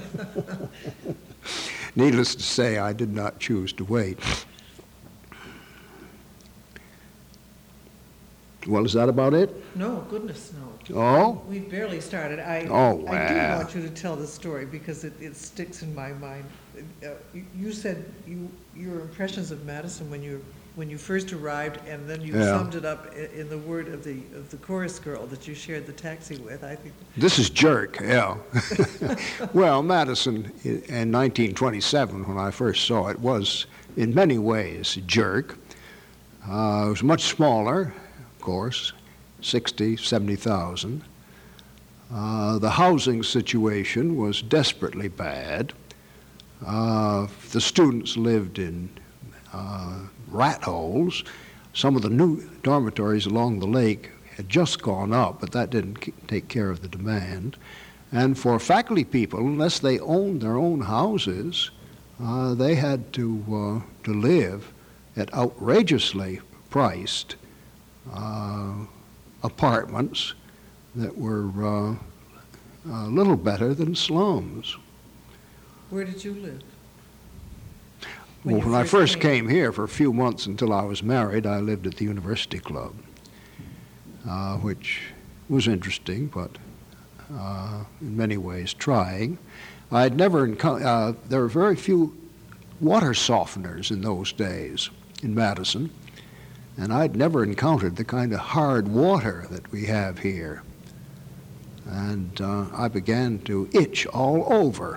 B: Needless to say, I did not choose to wait. Well, is that about it?
A: No, goodness, no.
B: Oh?
A: We barely started. I,
B: Oh,
A: I do
B: well.
A: want you to tell the story because it, it sticks in my mind. Uh, you- You said you, your impressions of Madison when you, when you first arrived, and then you
B: Yeah.
A: summed it up i- in the word of the, of the chorus girl that you shared the taxi with. I think,
B: This is jerk, yeah. Well, Madison i- in nineteen twenty-seven, when I first saw it, was in many ways a jerk. Uh, it was much smaller, of course, sixty, seventy thousand. Uh, the housing situation was desperately bad. Uh, the students lived in uh, rat holes. Some of the new dormitories along the lake had just gone up, but that didn't k- take care of the demand. And for faculty people, unless they owned their own houses, uh, they had to uh, to live at outrageously priced uh, apartments that were uh, a little better than slums.
A: where did you live? When
B: Well,
A: you
B: when I
A: first
B: first
A: came.
B: came here for a few months until I was married, I lived at the University Club, uh, which was interesting, but uh, in many ways trying. I had never encountered, uh, there were very few water softeners in those days in Madison, and I'd never encountered the kind of hard water that we have here. And uh, I began to itch all over.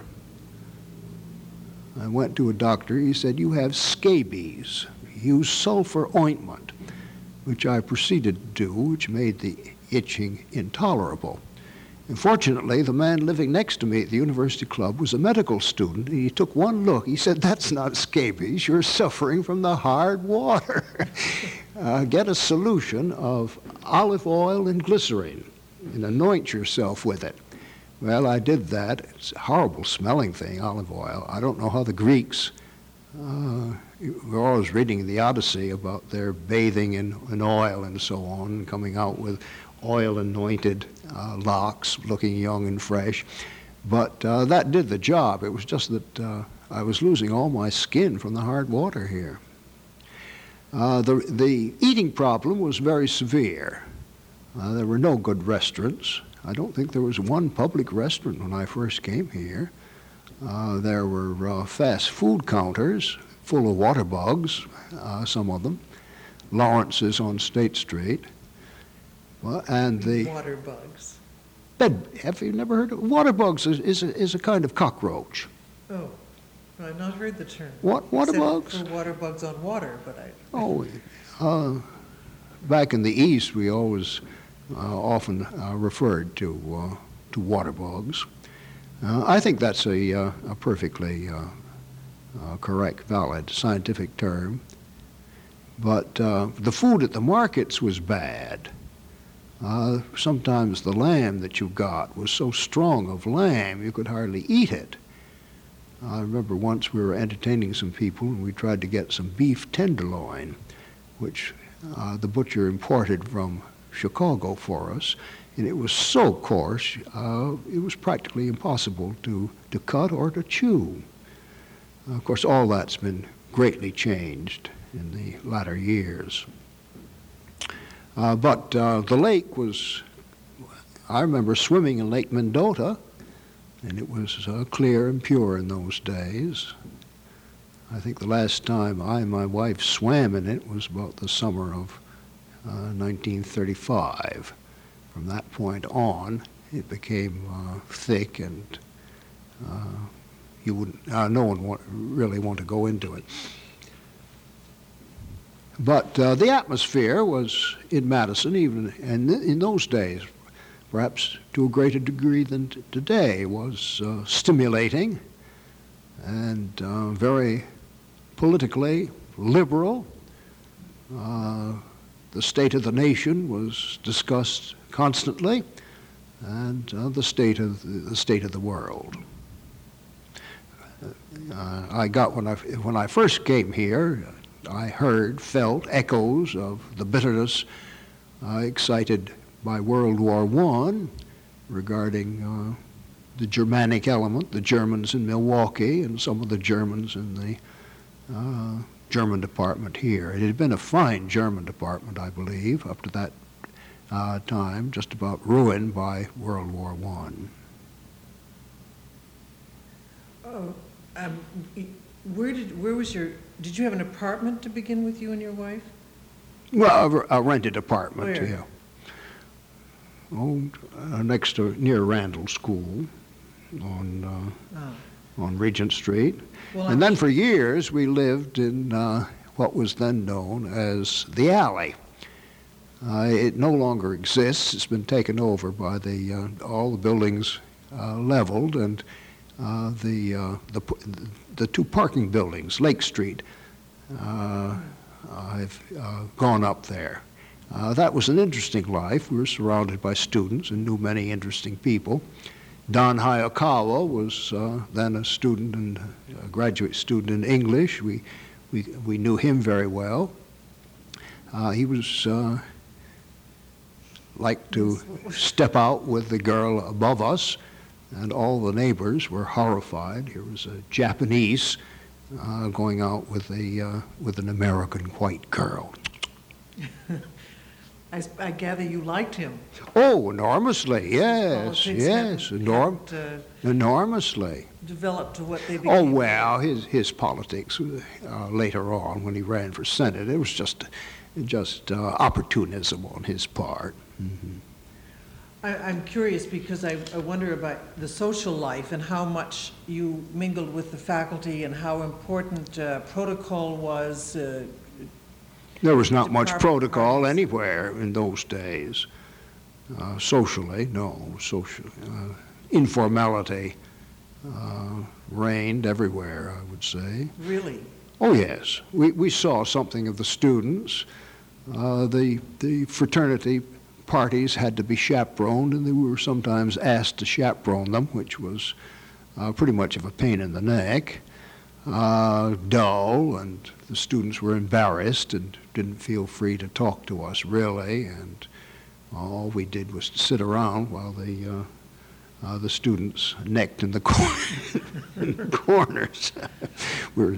B: I went to a doctor. He said, you have scabies. Use sulfur ointment, which I proceeded to do, which made the itching intolerable. And fortunately, the man living next to me at the University Club was a medical student, and he took one look. He said, that's not scabies. You're suffering from the hard water. uh, get a solution of olive oil and glycerine and anoint yourself with it. Well, I did that. It's a horrible smelling thing, olive oil. I don't know how the Greeks, uh, we're always reading in the Odyssey about their bathing in, in oil and so on, coming out with oil-anointed uh, locks, looking young and fresh. But uh, that did the job. It was just that uh, I was losing all my skin from the hard water here. Uh, the, the eating problem was very severe. Uh, there were no good restaurants. I don't think there was one public restaurant when I first came here. Uh, there were uh, fast food counters full of water bugs, uh, some of them. Lawrence's on State Street. Well, and the
A: Water bugs.
B: bed, have you never heard of water bugs? Is, is, a, is a kind of cockroach.
A: Oh, I've not heard the term.
B: What, water
A: Except
B: bugs?
A: For water bugs on water, but I.
B: Oh, uh, back in the East, we always uh, often uh, referred to uh, to water bugs. Uh, I think that's a, uh, a perfectly uh, uh, correct, valid scientific term. But uh, the food at the markets was bad. Uh, sometimes the lamb that you got was so strong of lamb you could hardly eat it. I remember once we were entertaining some people and we tried to get some beef tenderloin, which uh, the butcher imported from Chicago for us, and it was so coarse, uh, it was practically impossible to, to cut or to chew. Uh, of course, all that's been greatly changed in the latter years. Uh, but uh, the lake was, I remember swimming in Lake Mendota, and it was uh, clear and pure in those days. I think the last time I and my wife swam in it was about the summer of uh, nineteen thirty-five. From that point on, it became uh, thick, and uh, you wouldn't, uh, no one want, really want to go into it. But uh, the atmosphere was in Madison, even and in those days, perhaps to a greater degree than t- today, was uh, stimulating and uh, very politically liberal. Uh, the state of the nation was discussed constantly, and uh, the state of the, the state of the world. Uh, I got when I when I first came here, I heard, felt echoes of the bitterness uh, excited by World War One regarding uh, the Germanic element, the Germans in Milwaukee, and some of the Germans in the uh, German department here. It had been a fine German department, I believe, up to that uh, time, just about ruined by World War One.
C: Oh, um, where did where was your? Did you have an apartment to begin with, you and your wife?
B: Well, a, a rented apartment,
C: Where?
B: yeah. Oh, uh, next to near Randall School, on uh,
C: Oh.
B: on Regent Street.
C: Well,
B: and
C: I'm-
B: then for years we lived in uh, what was then known as the Alley. Uh, it no longer exists. It's been taken over by the uh, all the buildings uh, leveled, and uh, the uh, the the two parking buildings, Lake Street. Uh, I've uh, gone up there. Uh, that was an interesting life. We were surrounded by students and knew many interesting people. Don Hayakawa was uh, then a student and a graduate student in English. We we we knew him very well. Uh, he was uh, liked to step out with the girl above us, and all the neighbors were horrified. Here was a Japanese uh, going out with a uh, with an American white girl.
C: I, s- I gather you liked him.
B: Oh, enormously, yes,
C: Politics
B: yes,
C: hadn't-
B: enorm-
C: hadn't,
B: enormously.
C: uh, developed to what they became.
B: Oh, well, his his politics uh, later on when he ran for Senate, it was just just uh, opportunism on his part. Mm-hmm.
C: I, I'm curious because I, I wonder about the social life and how much you mingled with the faculty and how important uh, protocol was. Uh,
B: There was not much
C: Department
B: protocol
C: parties.
B: anywhere in those days. Uh, socially, no. Social uh, informality uh, reigned everywhere, I would say.
C: really,
B: Oh yes, we we saw something of the students. Uh, the the fraternity parties had to be chaperoned, and they were sometimes asked to chaperone them, which was uh, pretty much of a pain in the neck. Uh, dull, and the students were embarrassed and didn't feel free to talk to us really, and all we did was to sit around while the uh, uh, the students necked in the, cor- in the corners. We're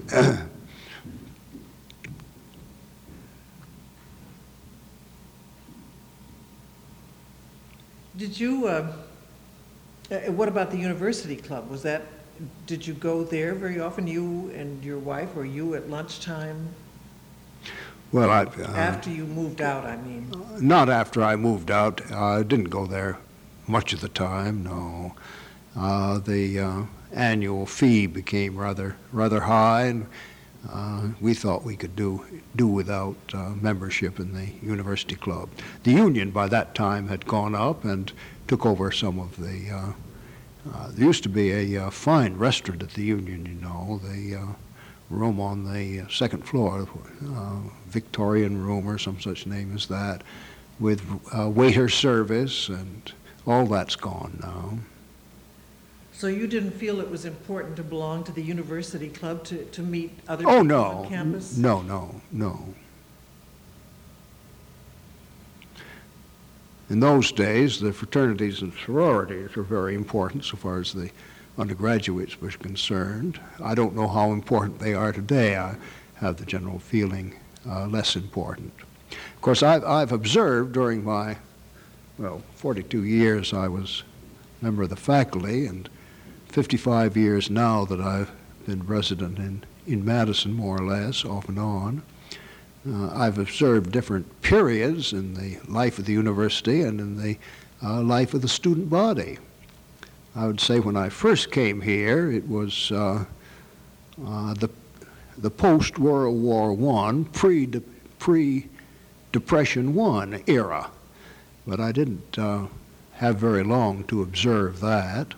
C: did you? Uh, uh, what about the university club? Was that? Did you go there very often? You and your wife, or you at lunchtime?
B: well, I uh,
C: After you moved out, I mean.
B: not after I moved out. I didn't go there much of the time. No, uh, the uh, annual fee became rather rather high, and uh, we thought we could do do without uh, membership in the university club. The union by that time had gone up and took over some of the. Uh, uh, there used to be a uh, fine restaurant at the union, you know, the uh, room on the second floor, uh, Victorian room or some such name as that, with uh, waiter service, and all that's gone now.
C: So you didn't feel it was important to belong to the university club to, to meet other
B: Oh,
C: people
B: no.
C: on campus?
B: No, no, no. In those days, the fraternities and sororities were very important so far as the undergraduates were concerned. I don't know how important they are today. I have the general feeling uh, less important. Of course, I've, I've observed during my, well, forty-two years I was a member of the faculty, and fifty-five years now that I've been resident in, in Madison, more or less, off and on. Uh, I've observed different periods in the life of the university and in the uh, life of the student body. I would say when I first came here, it was uh, uh, the, the post-World War One, pre, pre-Depression One era. But I didn't uh, have very long to observe that.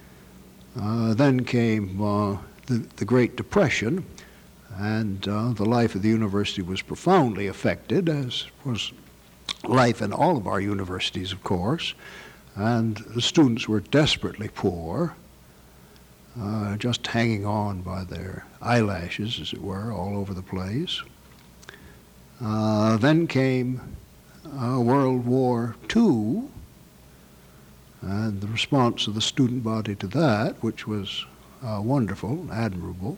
B: Uh, then came uh, the, the Great Depression, and uh, the life of the university was profoundly affected, as was life in all of our universities, of course. And the students were desperately poor, uh, just hanging on by their eyelashes, as it were, all over the place. Uh, then came uh, World War Two, and the response of the student body to that, which was uh, wonderful, admirable.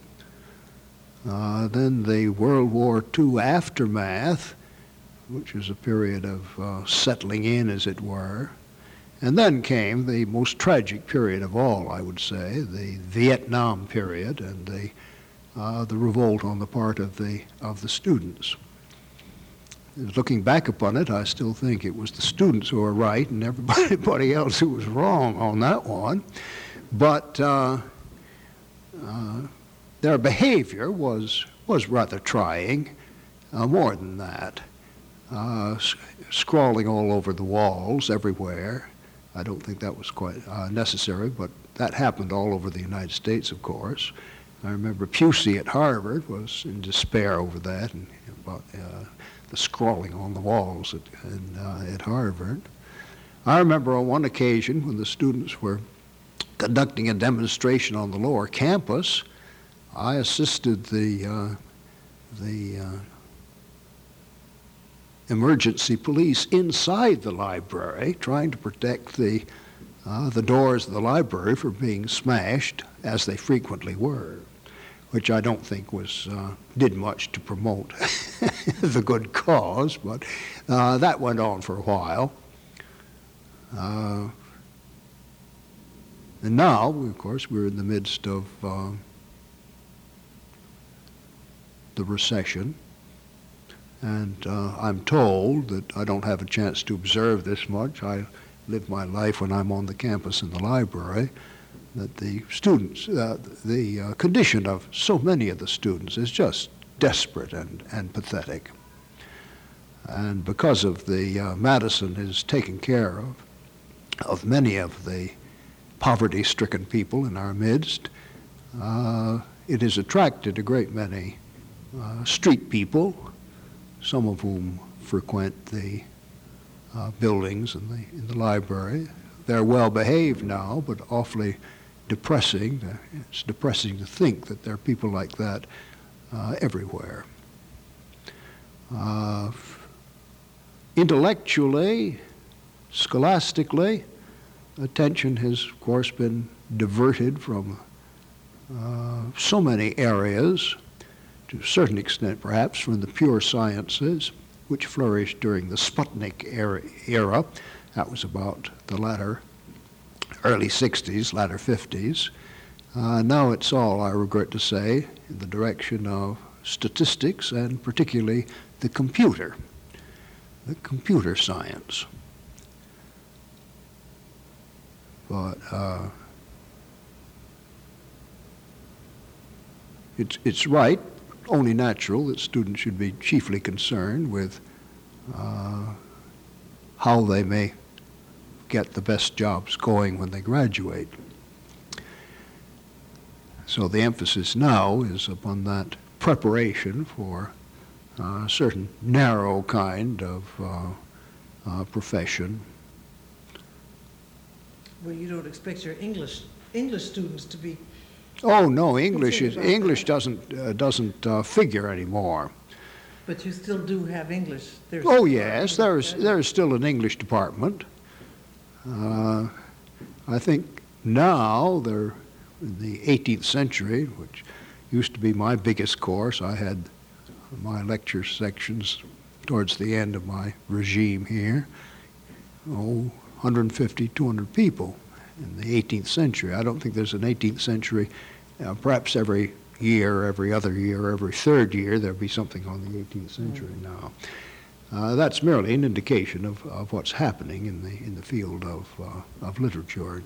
B: Uh, then the World War Two aftermath, which was a period of uh, settling in, as it were. And then came the most tragic period of all, I would say, the Vietnam period and the, uh, the revolt on the part of the, of the students. Looking back upon it, I still think it was the students who were right and everybody else who was wrong on that one. But uh, uh, their behavior was, was rather trying, uh, more than that. Uh, sc- scrawling all over the walls everywhere. I don't think that was quite uh, necessary, but that happened all over the United States, of course. I remember Pusey at Harvard was in despair over that and about uh, the scrawling on the walls at, in, uh, at Harvard. I remember on one occasion when the students were conducting a demonstration on the lower campus, I assisted the, uh, the uh, emergency police inside the library, trying to protect the, uh, the doors of the library from being smashed, as they frequently were, which I don't think was, uh, did much to promote the good cause, but uh, that went on for a while. Uh, and now, of course, we're in the midst of uh, the recession. And uh, I'm told that I don't have a chance to observe this much. I live my life when I'm on the campus in the library, that the students, uh, the uh, condition of so many of the students is just desperate and, and pathetic. And because of the, uh, Madison is taking care of, of many of the poverty-stricken people in our midst, uh, it has attracted a great many uh, street people, some of whom frequent the uh, buildings in the, in the library. They're well behaved now, but awfully depressing. It's depressing to think that there are people like that uh, everywhere. Uh, intellectually, scholastically, attention has, of course, been diverted from uh, so many areas, to a certain extent perhaps from the pure sciences, which flourished during the Sputnik era. era. That was about the latter, early sixties, latter fifties. Uh, now it's all, I regret to say, in the direction of statistics and particularly the computer, the computer science. But uh, it's, it's right, only natural, that students should be chiefly concerned with uh, how they may get the best jobs going when they graduate. So the emphasis now is upon that preparation for a certain narrow kind of uh, uh, profession.
C: Well, you don't expect your English English students to be,
B: Oh, no, English is,
C: about that.
B: English doesn't, uh, doesn't uh, figure anymore.
C: but you still do have English. There's-
B: Oh, yes, there's, there's still an English department. Uh, I think now they're in the eighteenth century, which used to be my biggest course. I had my lecture sections towards the end of my regime here. Oh, one hundred fifty, two hundred people in the eighteenth century. I don't think there's an eighteenth century, uh, perhaps every year, every other year, every third year, there'll be something on the eighteenth century now. Uh, that's merely an indication of, of what's happening in the, in the field of, uh, of literature.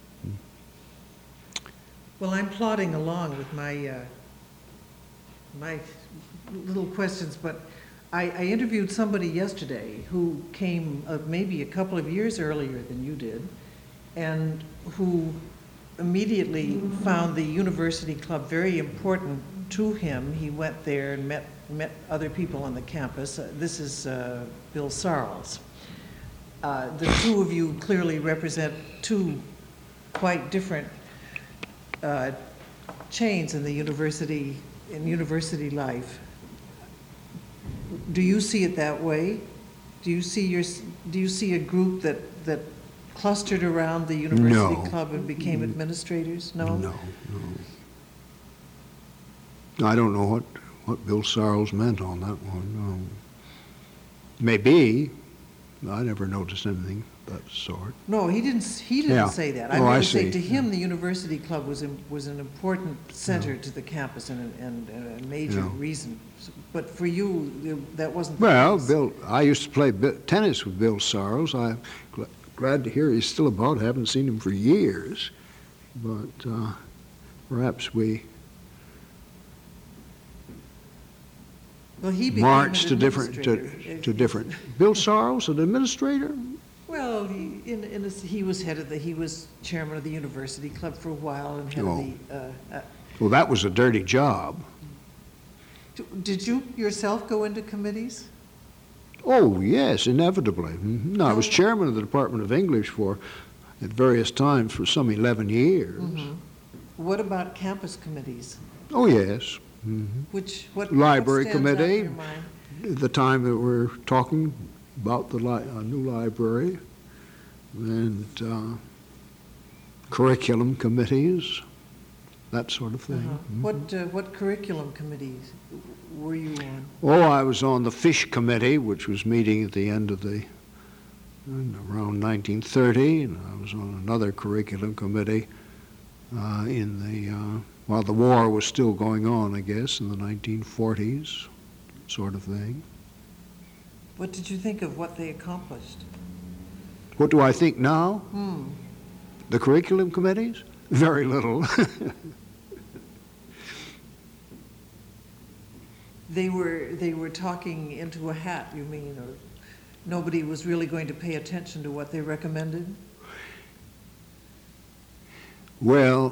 C: Well, I'm plodding along with my, uh, my little questions, but I, I interviewed somebody yesterday who came uh, maybe a couple of years earlier than you did, and who immediately found the University Club very important to him. He went there and met, met other people on the campus. Uh, This is uh, Bill Sarles. Uh, The two of you clearly represent two quite different uh, chains in the university, in university life. Do you see it that way? Do you see your, do you see a group that, that clustered around the University
B: No.
C: Club and became administrators? No?
B: No, no. I don't know what, what Bill Sarles meant on that one. No. Maybe. I never noticed anything of that sort.
C: No, he didn't, he
B: Yeah.
C: didn't say that. I
B: Oh, I
C: mean, say,
B: see.
C: to him, the University Club was, im- was an important center to the campus and, a- and and a major
B: Yeah.
C: reason. But for you, there- that wasn't the
B: Well,
C: case.
B: Bill, I used to play bi- tennis with Bill Sarles. I'm gl- glad to hear he's still about. Haven't seen him for years. But uh, perhaps we
C: Well, he became an
B: marched to different, to,
C: administrator.
B: to different. Bill Sarles, an administrator?
C: Well, he, in, in a, he was head of the, he was chairman of the University Club for a while and head
B: Oh.
C: of the, uh, uh,
B: Well, that was a dirty job.
C: d- did you yourself go into committees?
B: Oh, yes, inevitably. Mhm. No, I was
C: Oh.
B: chairman of the Department of English for, at various times, for some eleven years.
C: Mhm. What about campus committees?
B: Oh, yes. Mhm.
C: Which, what? what
B: Library
C: stands out in
B: committee.
C: your mind?
B: The time that we're talking about the li- uh, new library and uh, curriculum committees, that sort of thing.
C: Uh-huh.
B: Mhm.
C: What, uh, what curriculum committees were you on?
B: Oh, I was on the Fish Committee, which was meeting at the end of the, around nineteen thirty, and I was on another curriculum committee uh, in the, uh, while the war was still going on, I guess, in the nineteen forties, sort of thing.
C: What did you think of what they accomplished?
B: What do I think now?
C: Hmm.
B: The curriculum committees? Very little.
C: They were, they were talking into a hat, you mean, or nobody was really going to pay attention to what they recommended?
B: Well,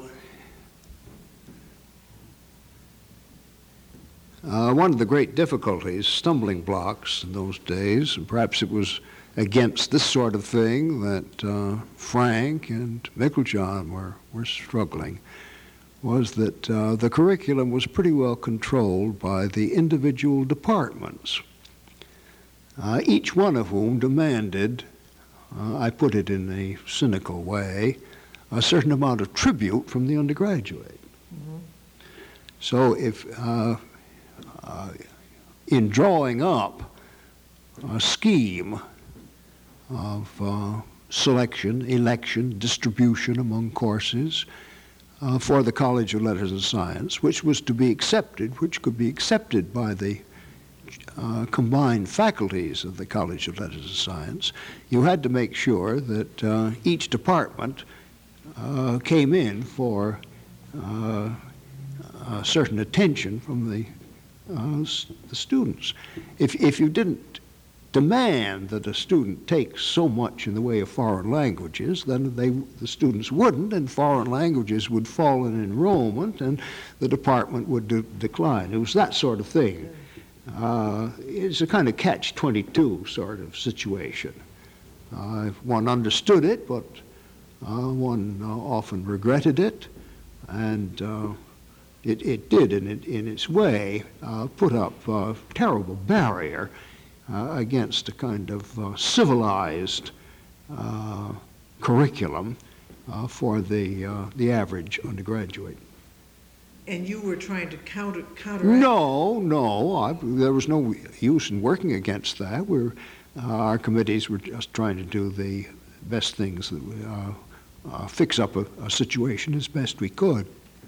B: uh, one of the great difficulties, stumbling blocks in those days, and perhaps it was against this sort of thing that uh, Frank and Meiklejohn were, were struggling, was that uh, the curriculum was pretty well controlled by the individual departments, uh, each one of whom demanded, uh, I put it in a cynical way, a certain amount of tribute from the undergraduate.
C: Mhm.
B: So if, uh, uh, in drawing up a scheme of uh, selection, election, distribution among courses uh, for the College of Letters and Science, which was to be accepted, which could be accepted by the uh, combined faculties of the College of Letters and Science, you had to make sure that uh, each department uh, came in for uh, a certain attention from the, uh, s- the students. If, if you didn't demand that a student take so much in the way of foreign languages, then they, the students wouldn't, and foreign languages would fall in enrollment, and the department would de- decline. It was that sort of thing. Uh, it's a kind of catch twenty-two sort of situation. Uh, if one understood it, but Uh, one uh, often regretted it, and uh, it, it did, in, it, in its way, uh, put up a terrible barrier uh, against a kind of uh, civilized uh, curriculum uh, for the, uh, the average undergraduate.
C: And you were trying to counter, counteract?
B: No, no, I, there was no use in working against that. We're, uh, our committees were just trying to do the best things, that we, uh, uh, fix up a, a situation as best we could.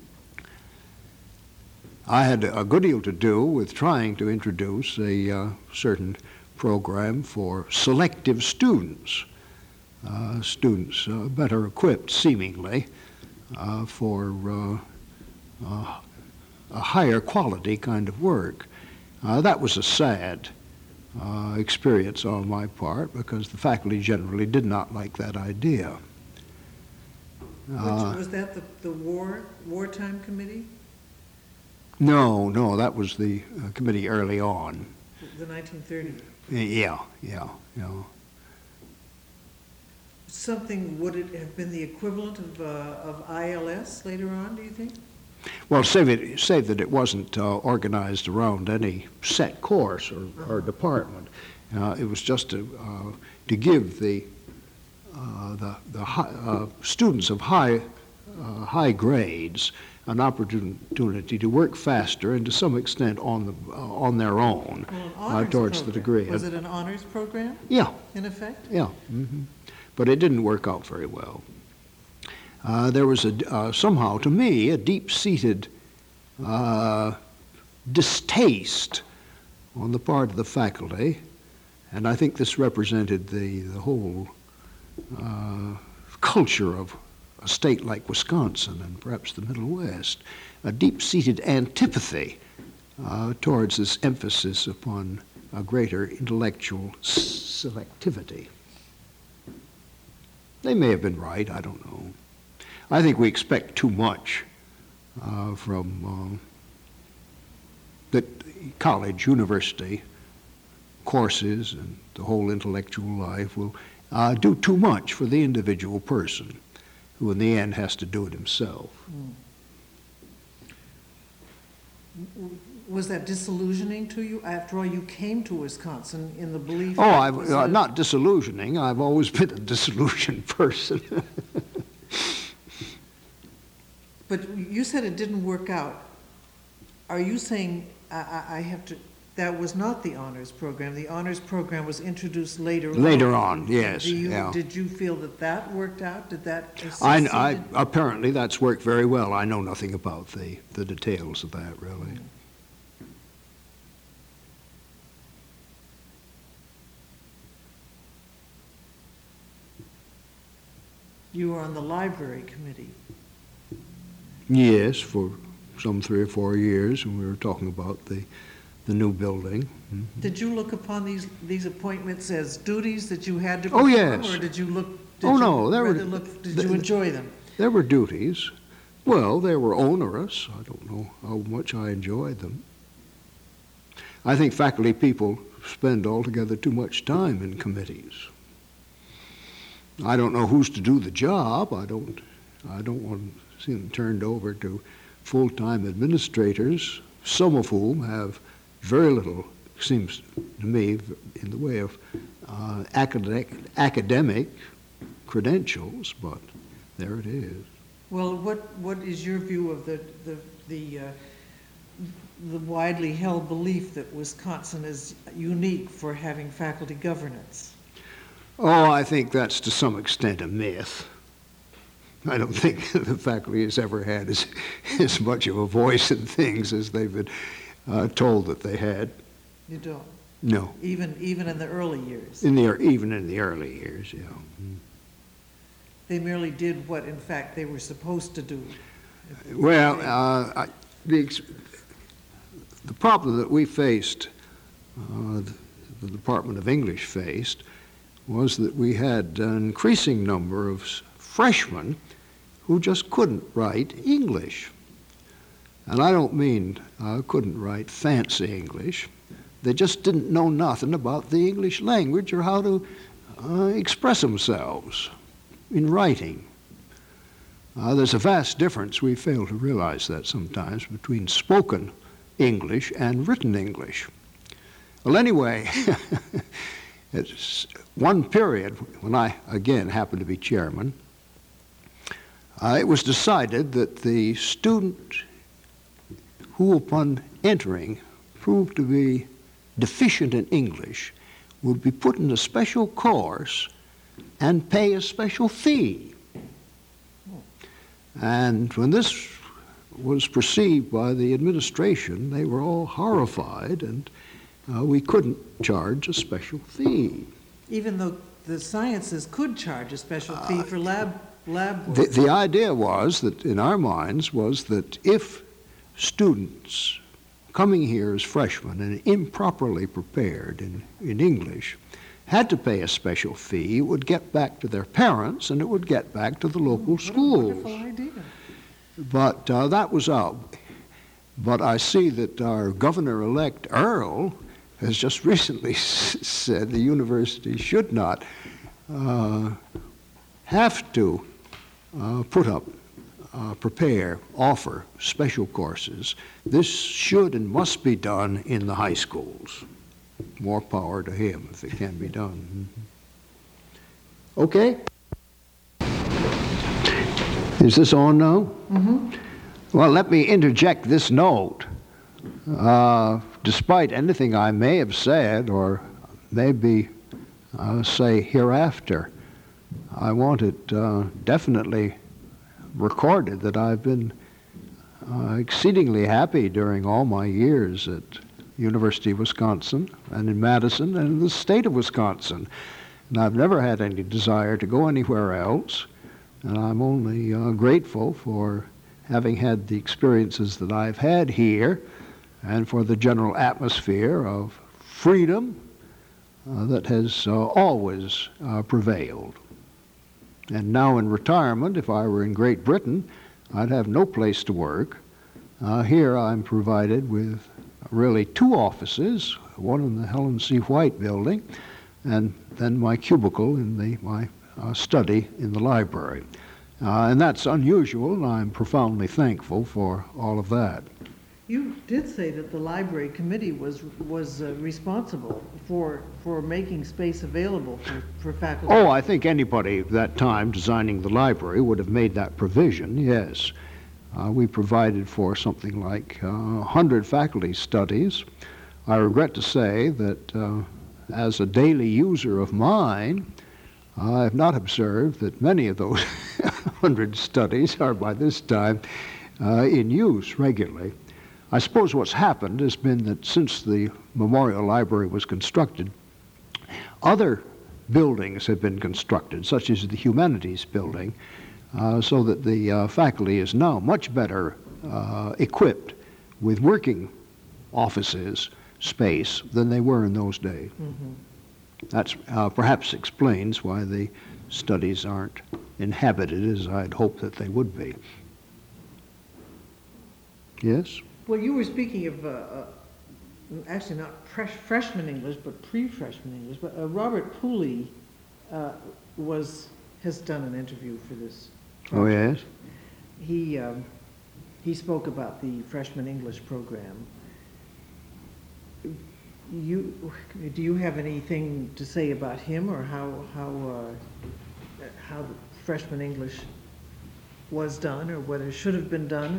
B: I had a good deal to do with trying to introduce a uh, certain program for selective students, uh, students uh, better equipped, seemingly, uh, for uh, uh, a higher quality kind of work. Uh, that was a sad uh, experience on my part, because the faculty generally did not like that idea. Uh,
C: Which, was that the, the war, wartime committee?
B: No, no, that was the uh, committee early on.
C: The nineteen thirties?
B: Yeah, yeah, yeah.
C: Something, would it have been the equivalent of, uh, of I L S later on, do you think?
B: Well, save, it, save that it wasn't uh, organized around any set course or, or department. Uh, it was just to, uh, to give the, uh, the, the high, uh, students of high, uh, high grades an opportunity to work faster and to some extent on, the, uh, on their own
C: Well,
B: uh, towards
C: program.
B: the degree.
C: Was it an honors program,
B: Yeah.
C: in effect?
B: Yeah, mm-hmm. But it didn't work out very well. Uh, there was a, uh, somehow, to me, a deep-seated uh, distaste on the part of the faculty, and I think this represented the, the whole uh, culture of a state like Wisconsin and perhaps the Middle West, a deep-seated antipathy uh, towards this emphasis upon a greater intellectual selectivity. They may have been right, I don't know. I think we expect too much uh, from uh, the college, university courses, and the whole intellectual life will uh, do too much for the individual person, who in the end has to do it himself.
C: Was that disillusioning to you? After all, you came to Wisconsin in the belief...
B: Oh,
C: that
B: I've,
C: was
B: uh,
C: a-
B: not disillusioning. I've always been a disillusioned person.
C: But you said it didn't work out. Are you saying, I, I, I have to, that was not the honors program? The honors program was introduced later on?
B: Later on, yes,
C: Do you,
B: yeah.
C: Did you feel that that worked out? Did that
B: I,
C: succeed?
B: I, apparently that's worked very well. I know nothing about the, the details of that, really.
C: You were on the library committee.
B: Yes, for some three or four years, and we were talking about the, the new building. Mhm.
C: Did you look upon these, these appointments as duties that you had to
B: Oh,
C: perform?
B: yes.
C: Or did you look, did
B: Oh,
C: you
B: no, there were-
C: rather look, did
B: th-
C: you enjoy them?
B: There were duties. Well, they were onerous. I don't know how much I enjoyed them. I think faculty people spend altogether too much time in committees. I don't know who's to do the job. I don't, I don't want to see them turned over to full-time administrators, some of whom have very little, seems to me, in the way of uh, academic, academic credentials, but there it is.
C: Well, what, what is your view of the, the, the, uh, the widely held belief that Wisconsin is unique for having faculty governance?
B: Oh, I think that's to some extent a myth. I don't think the faculty has ever had as, as much of a voice in things as they've been uh, told that they had.
C: You don't?
B: No,
C: Even, even in the early years?
B: in the, even in the early years, yeah.
C: They merely did what, in fact, they were supposed to do?
B: Well, uh, I, the, ex- the problem that we faced, uh, the, the Department of English faced, was that we had an increasing number of s- freshmen who just couldn't write English. And I don't mean uh, couldn't write fancy English. They just didn't know nothing about the English language or how to uh, express themselves in writing. Uh, there's a vast difference, we fail to realize that sometimes, between spoken English and written English. Well, anyway, it's one period when I, again, happened to be chairman, uh, it was decided that the student who, upon entering, proved to be deficient in English would be put in a special course and pay a special fee. And when this was perceived by the administration, they were all horrified, and uh, we couldn't charge a special fee.
C: Even though the sciences could charge a special fee for lab lab work.
B: The, the idea was that, in our minds, was that if students coming here as freshmen and improperly prepared in, in English had to pay a special fee, it would get back to their parents and it would get back to the local
C: What
B: schools.
C: a wonderful idea.
B: But uh, that was out. But I see that our governor-elect Earl has just recently said the university should not uh, have to uh, put up, uh, prepare, offer special courses. This should and must be done in the high schools. More power to him if it can be done. Okay? Is this on now?
C: Mm-hmm.
B: Well, let me interject this note. Uh, despite anything I may have said or maybe uh, say hereafter, I want it uh, definitely recorded that I've been uh, exceedingly happy during all my years at University of Wisconsin and in Madison and in the state of Wisconsin. And I've never had any desire to go anywhere else. And I'm only uh, grateful for having had the experiences that I've had here and for the general atmosphere of freedom uh, that has uh, always uh, prevailed. And now in retirement, if I were in Great Britain, I'd have no place to work. Uh, here I'm provided with really two offices, one in the Helen C. White building, and then my cubicle in the, my uh, study in the library. Uh, and that's unusual, and I'm profoundly thankful for all of that.
C: You did say that the library committee was was uh, responsible for for making space available for, for faculty.
B: Oh, I think anybody at that time designing the library would have made that provision, yes. Uh, we provided for something like uh, one hundred faculty studies. I regret to say that uh, as a daily user of mine, I have not observed that many of those one hundred studies are by this time uh, in use regularly. I suppose what's happened has been that since the Memorial Library was constructed, other buildings have been constructed, such as the Humanities Building, uh, so that the uh, faculty is now much better uh, equipped with working offices space than they were in those days.
C: Mm-hmm.
B: That uh, perhaps explains why the studies aren't inhabited as I'd hoped that they would be. Yes?
C: Well, you were speaking of, uh, uh, actually not fresh, freshman English, but pre-freshman English. But uh, Robert Pooley uh, was has done an interview for this project.
B: Oh, yes?
C: He um, he spoke about the freshman English program. You do you have anything to say about him, or how how uh, how the freshman English was done, or whether it should have been done?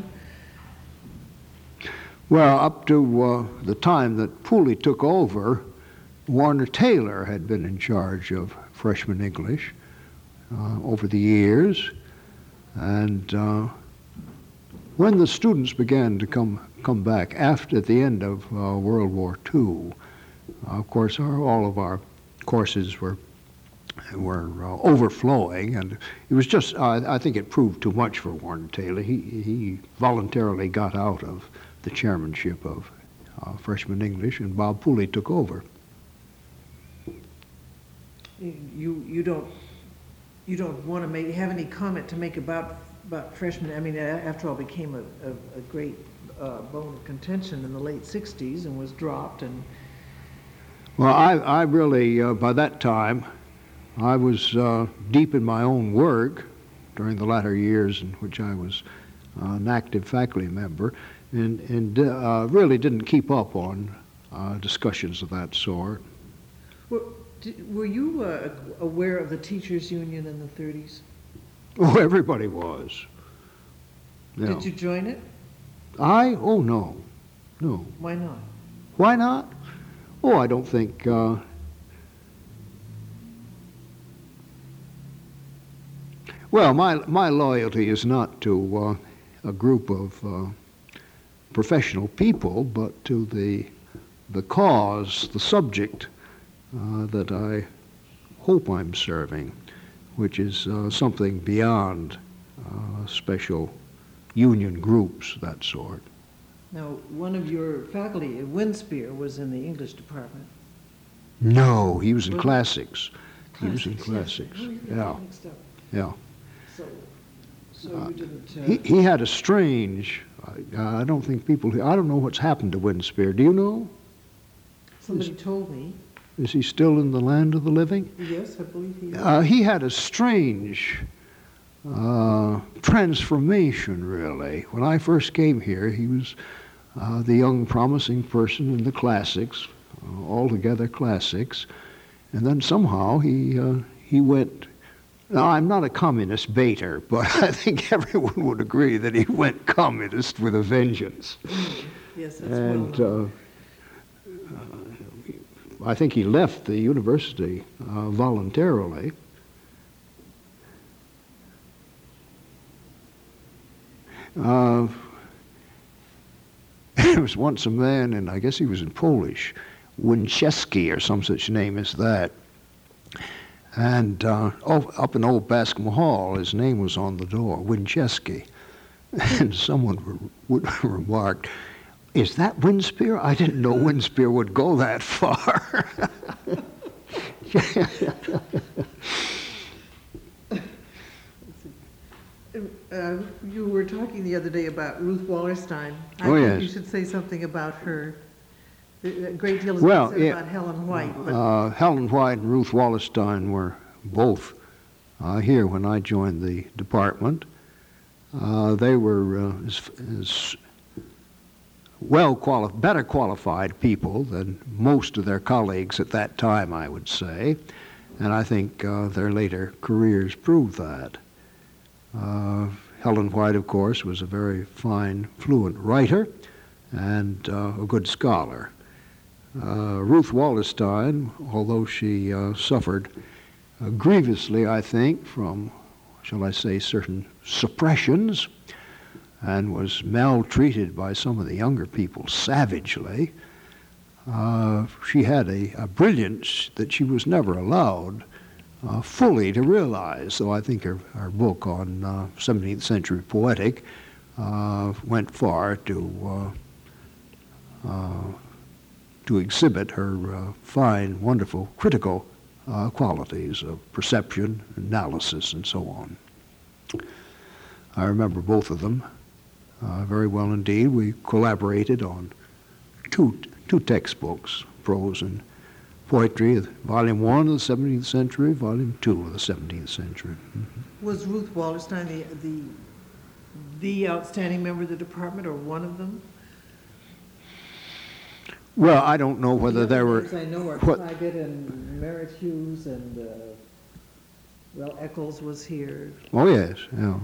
B: Well, up to uh, the time that Pooley took over, Warner Taylor had been in charge of freshman English uh, over the years. And uh, when the students began to come come back after the end of uh, World War Two, uh, of course, our, all of our courses were were uh, overflowing, and it was just, uh, I think it proved too much for Warner Taylor. He, he voluntarily got out of the chairmanship of uh, freshman English, and Bob Pooley took over.
C: You you don't you don't want to make have any comment to make about about freshmen? I mean, after all, became a, a, a great uh, bone of contention in the late sixties and was dropped. And
B: well, I I really uh, by that time I was uh, deep in my own work, during the latter years in which I was uh, an active faculty member, and, and uh, really didn't keep up on uh, discussions of that sort.
C: Were, did, were you uh, aware of the teachers' union in the thirties?
B: Oh, everybody was. Yeah.
C: Did you join it?
B: I? Oh, no. No.
C: Why not?
B: Why not? Oh, I don't think... Uh, well, my, my loyalty is not to uh, a group of uh, professional people, but to the, the cause, the subject uh, that I hope I'm serving, which is uh, something beyond uh, special union groups, that sort.
C: Now, one of your faculty, Winspear, was in the English department.
B: No, he was in
C: Was-
B: classics. He was in
C: Classics, yes.
B: classics.
C: Oh, you got
B: Yeah,
C: that mixed up.
B: yeah.
C: So, so
B: Uh,
C: you didn't, uh,
B: He, he had a strange, uh, I don't think people, I don't know what's happened to Winspear. Do you know?
C: somebody told me,
B: Is he still in the land of the living?
C: yes, I believe he is.
B: Uh, he had a strange uh, transformation, really. When I first came here, he was uh, the young, promising person in the classics, uh, altogether classics, and then somehow he uh, he went. Now, I'm not a communist baiter, but I think everyone would agree that he went communist with a vengeance.
C: Yes, that's
B: And
C: well
B: uh, uh, I think he left the university uh, voluntarily. Uh, there was once a man, and I guess he was in Polish, Wincheski or some such name as that. And uh, oh, up in Old Bascom Hall, his name was on the door, Wincheski. And someone re- would remarked, "Is that Winspear? I didn't know Winspear would go that far."
C: Uh, you were talking the other day about Ruth Wallerstein. I
B: Oh,
C: think
B: yes.
C: you should say something about her. A great deal has
B: Well,
C: been said
B: yeah,
C: about Helen White, but
B: Uh, Helen White and Ruth Wallerstein were both uh, here when I joined the department. Uh, they were uh, as, as well qualified, better qualified people than most of their colleagues at that time, I would say, and I think uh, their later careers prove that. Uh, Helen White, of course, was a very fine, fluent writer and uh, a good scholar. Uh, Ruth Wallerstein, although she uh, suffered uh, grievously, I think, from, shall I say, certain suppressions, and was maltreated by some of the younger people savagely, uh, she had a, a brilliance that she was never allowed uh, fully to realize. So I think her, her book on uh, seventeenth century poetic uh, went far to uh, uh, to exhibit her uh, fine, wonderful, critical uh, qualities of perception, analysis, and so on. I remember both of them uh, very well indeed. We collaborated on two two textbooks, prose and poetry, volume one of the seventeenth century, volume two of the seventeenth century. Mm-hmm.
C: was Ruth Wallerstein the, the, the outstanding member of the department, or one of them?
B: Well, I don't know whether
C: The
B: there
C: other
B: were...
C: names I know are
B: what-
C: Claggett and Merritt Hughes, and, uh, well, Eccles was here.
B: Oh, yes, yeah.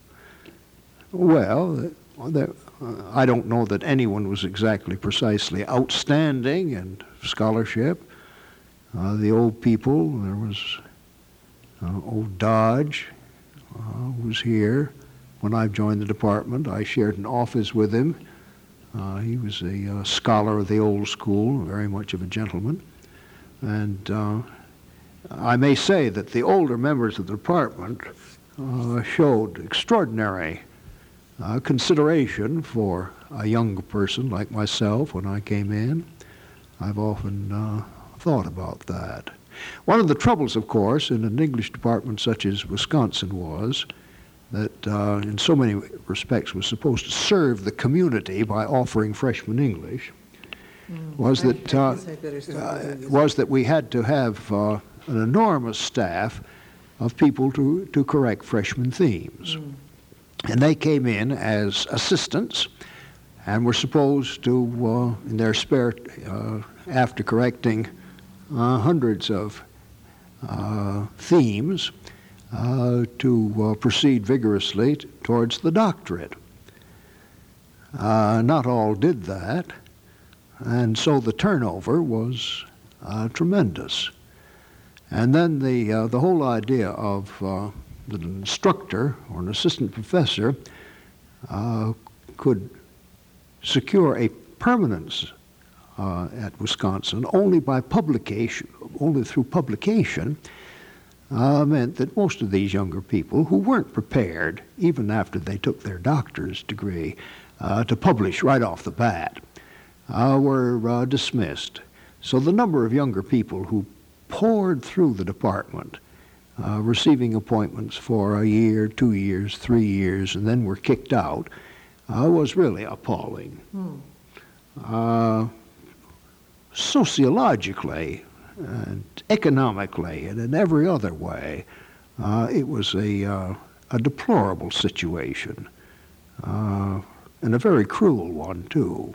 B: Well, uh, there, uh, I don't know that anyone was exactly precisely outstanding in scholarship. Uh, the old people, there was uh, old Dodge, uh, was here. When I joined the department, I shared an office with him. Uh, he was a uh, scholar of the old school, very much of a gentleman. And uh, I may say that the older members of the department uh, showed extraordinary uh, consideration for a younger person like myself when I came in. I've often uh, thought about that. One of the troubles, of course, in an English department such as Wisconsin was that uh, in so many respects was supposed to serve the community by offering freshman English,
C: Mm.
B: was
C: I-
B: that
C: I
B: uh,
C: guess I better start
B: uh,
C: doing this.
B: was that we had to have uh, an enormous staff of people to, to correct freshman themes.
C: Mm.
B: And they came in as assistants and were supposed to, uh, in their spare, uh, after correcting uh, hundreds of uh, themes, uh, to uh, proceed vigorously t- towards the doctorate. Uh, not all did that, and so the turnover was uh, tremendous. And then the, uh, the whole idea of uh, that an instructor or an assistant professor uh, could secure a permanence uh, at Wisconsin only by publication, only through publication, uh, meant that most of these younger people who weren't prepared, even after they took their doctor's degree, uh, to publish right off the bat, uh, were uh, dismissed. So the number of younger people who poured through the department, uh, receiving appointments for a year, two years, three years, and then were kicked out, uh, was really appalling.
C: Hmm.
B: Uh, sociologically, and economically, and in every other way, uh, it was a, uh, a deplorable situation, uh, and a very cruel one, too.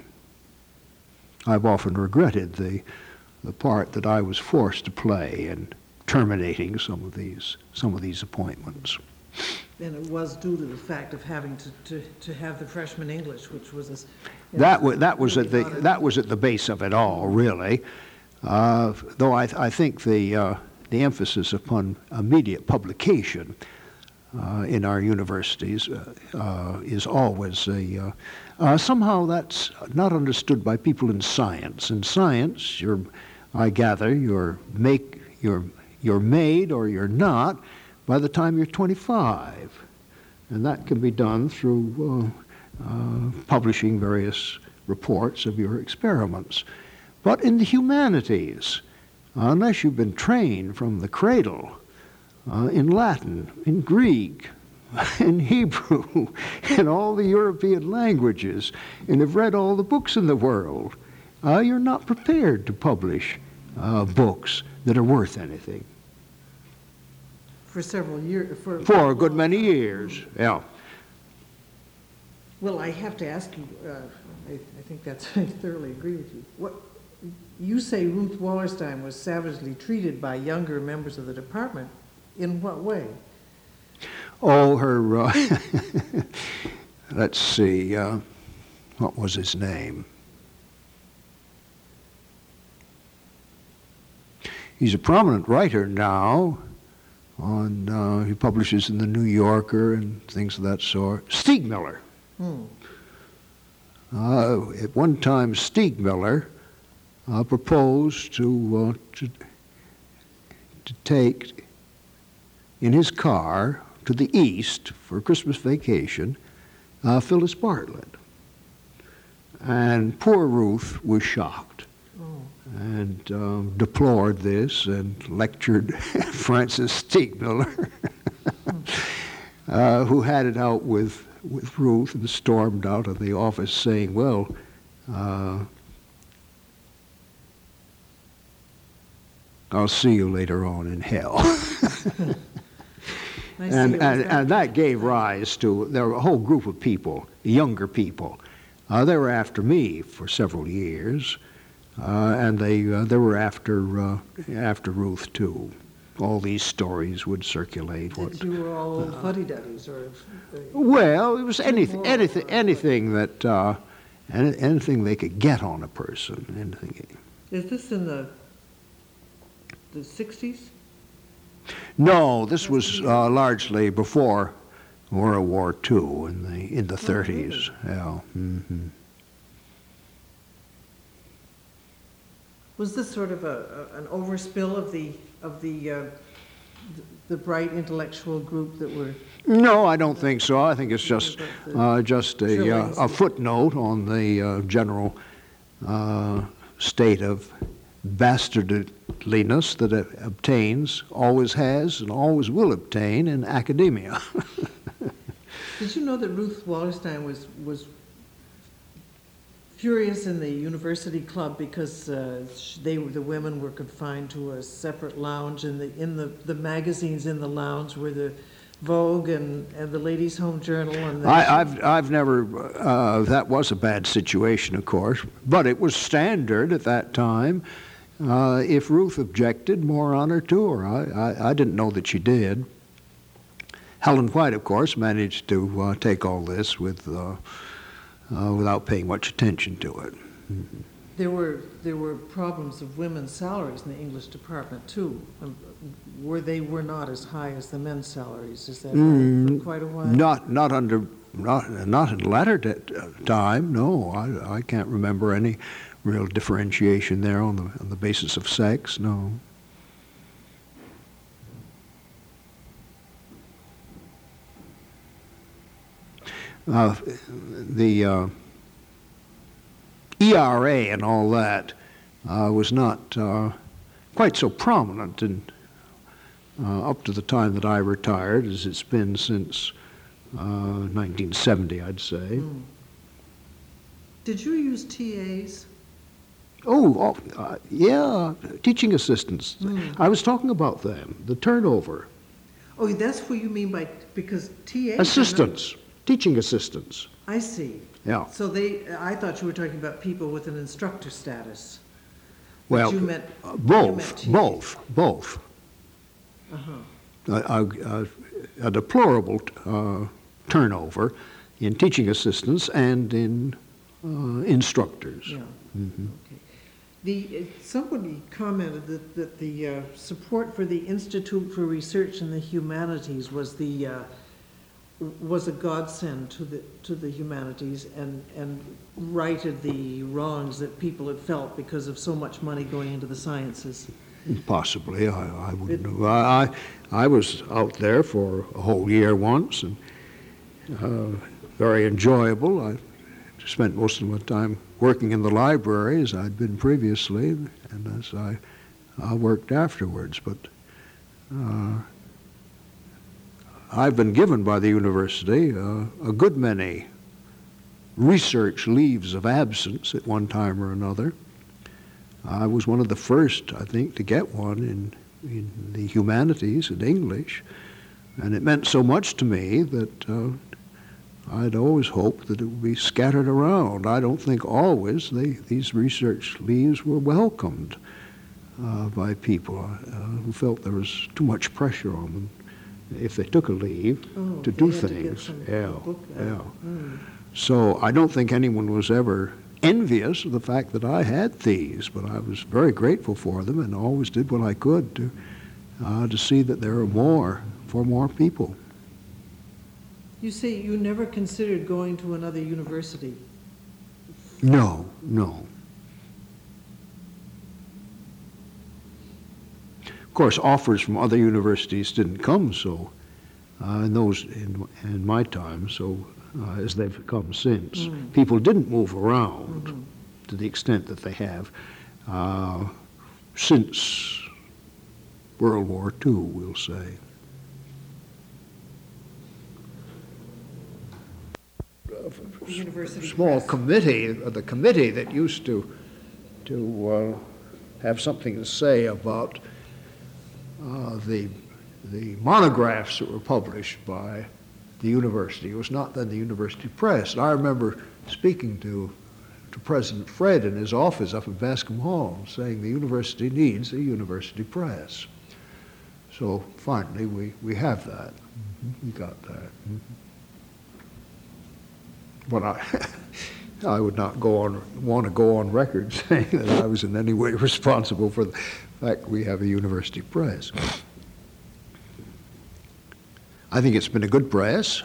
B: I've often regretted the, the part that I was forced to play in terminating some of these, some of these appointments.
C: And it was due to the fact of having to, to, to have the freshman English, which was a, you know,
B: That was, that was at the,
C: really
B: that was at the base of it all, really. Uh, though I, I think the, uh, the emphasis upon immediate publication uh, in our universities uh, uh, is always a, uh, uh, somehow that's not understood by people in science. In science, you're, I gather, you're, make, you're, you're made or you're not by the time you're twenty-five. And that can be done through uh, uh, publishing various reports of your experiments. But in the humanities, unless you've been trained from the cradle uh, in Latin, in Greek, in Hebrew, in all the European languages, and have read all the books in the world, uh, you're not prepared to publish uh, books that are worth anything.
C: for several years. For,
B: For a good many years, yeah.
C: Well, I have to ask you, uh, I, I think that's, I thoroughly agree with you. What, you say Ruth Wallerstein was savagely treated by younger members of the department. In what way?
B: Oh, her, uh, let's see, uh, what was his name? He's a prominent writer now. On, uh, he publishes in the New Yorker and things of that sort. Stiegmiller.
C: Hmm.
B: Uh, at one time, Stiegmiller uh, proposed to, uh, to to take in his car to the east for Christmas vacation uh, Phyllis Bartlett. And poor Ruth was shocked.
C: Oh.
B: And um, deplored this and lectured Francis Stiegmiller, uh, who had it out with, with Ruth and stormed out of the office saying, well, uh, I'll see you later on in hell. and, and, and that gave rise to, there were a whole group of people, younger people. Uh, they were after me for several years. Uh, and they uh, they were after uh, after Ruth too. All these stories would circulate.
C: That
B: What,
C: you were all old fuddy-duddies, or... Uh,
B: well, it was anything
C: more,
B: anything
C: uh,
B: anything that uh, any, anything they could get on a person. Anything.
C: is this in the, the sixties?
B: No, this was uh, largely before World War Two in the in the thirties. Yeah. Mm-hmm.
C: Was this sort of a, a, an overspill of the, of the, uh, the, the bright intellectual group that were...
B: No, I don't think so. I think it's just uh, just a, uh, a footnote on the uh, general uh, state of bastardliness that it obtains, always has, and always will obtain in academia.
C: Did you know that Ruth Wallerstein was, was curious in the university club because uh, sh- they were, the women were confined to a separate lounge, and the in the, the magazines in the lounge were the Vogue and, and the Ladies' Home Journal. And the
B: I, I've I've never. Uh, that was a bad situation, of course, but it was standard at that time. Uh, if Ruth objected, more honor to her. I, I I didn't know that she did. Helen White, of course, managed to uh, take all this with. Uh, Uh, without paying much attention to it. Mm-hmm.
C: There were there were problems of women's salaries in the English department too. Um, were they were not as high as the men's salaries? Is that
B: Mm,
C: right? For quite a while?
B: Not not under not not in latter de- time. No, I I can't remember any real differentiation there on the on the basis of sex. No. Uh, the uh, E R A and all that uh, was not uh, quite so prominent in, uh, up to the time that I retired as it's been since uh, nineteen seventy, I'd say.
C: Mm. Did you use T As?
B: Oh, oh uh, yeah, teaching assistants.
C: Mm.
B: I was talking about them, the turnover.
C: Oh, that's what you mean by, because T As... are not-
B: Assistants, teaching assistants.
C: I see.
B: Yeah.
C: So they, I thought you were talking about people with an instructor status. But
B: Well,
C: you meant-
B: uh,
C: you
B: both,
C: meant T As.
B: both, both.
C: Uh-huh.
B: A, a, a deplorable uh, turnover in teaching assistants and in uh, instructors.
C: Yeah.
B: Mhm.
C: Okay. The, uh, somebody commented that, that the uh, support for the Institute for Research in the Humanities was the, uh, was a godsend to the, to the humanities and, and righted the wrongs that people had felt because of so much money going into the sciences.
B: Possibly, I, I wouldn't know. I, I I was out there for a whole year once, and uh, very enjoyable. I spent most of my time working in the library as I'd been previously, and as I, I worked afterwards. But uh, I've been given by the university uh, a good many research leaves of absence at one time or another. I was one of the first, I think, to get one in, in the humanities in English, and it meant so much to me that uh, I'd always hoped that it would be scattered around. I don't think always they, these research leaves were welcomed uh, by people uh, who felt there was too much pressure on them if they took a leave
C: Oh,
B: to
C: they
B: do
C: had to get
B: things.
C: some
B: yeah,
C: book out.
B: yeah.
C: Mm.
B: So I don't think anyone was ever envious of the fact that I had these, but I was very grateful for them and always did what I could to uh, to see that there are more for more people.
C: You say you never considered going to another university.
B: No, no. Of course, offers from other universities didn't come so uh, in those in, in my time, so uh, as they've come since.
C: Mm.
B: People didn't move around
C: Mhm.
B: to the extent that they have uh, since World War Two, we'll say.
C: The university
B: Small
C: press.
B: committee, uh, the committee that used to to uh, have something to say about uh, the the monographs that were published by the university. It was not then the university press. And I remember speaking to to President Fred in his office up in Bascom Hall, saying the university needs a university press. So finally, we, we have that. We got that. But I, I would not go on, want to go on record saying that I was in any way responsible for the fact we have a university press. I think it's been a good press.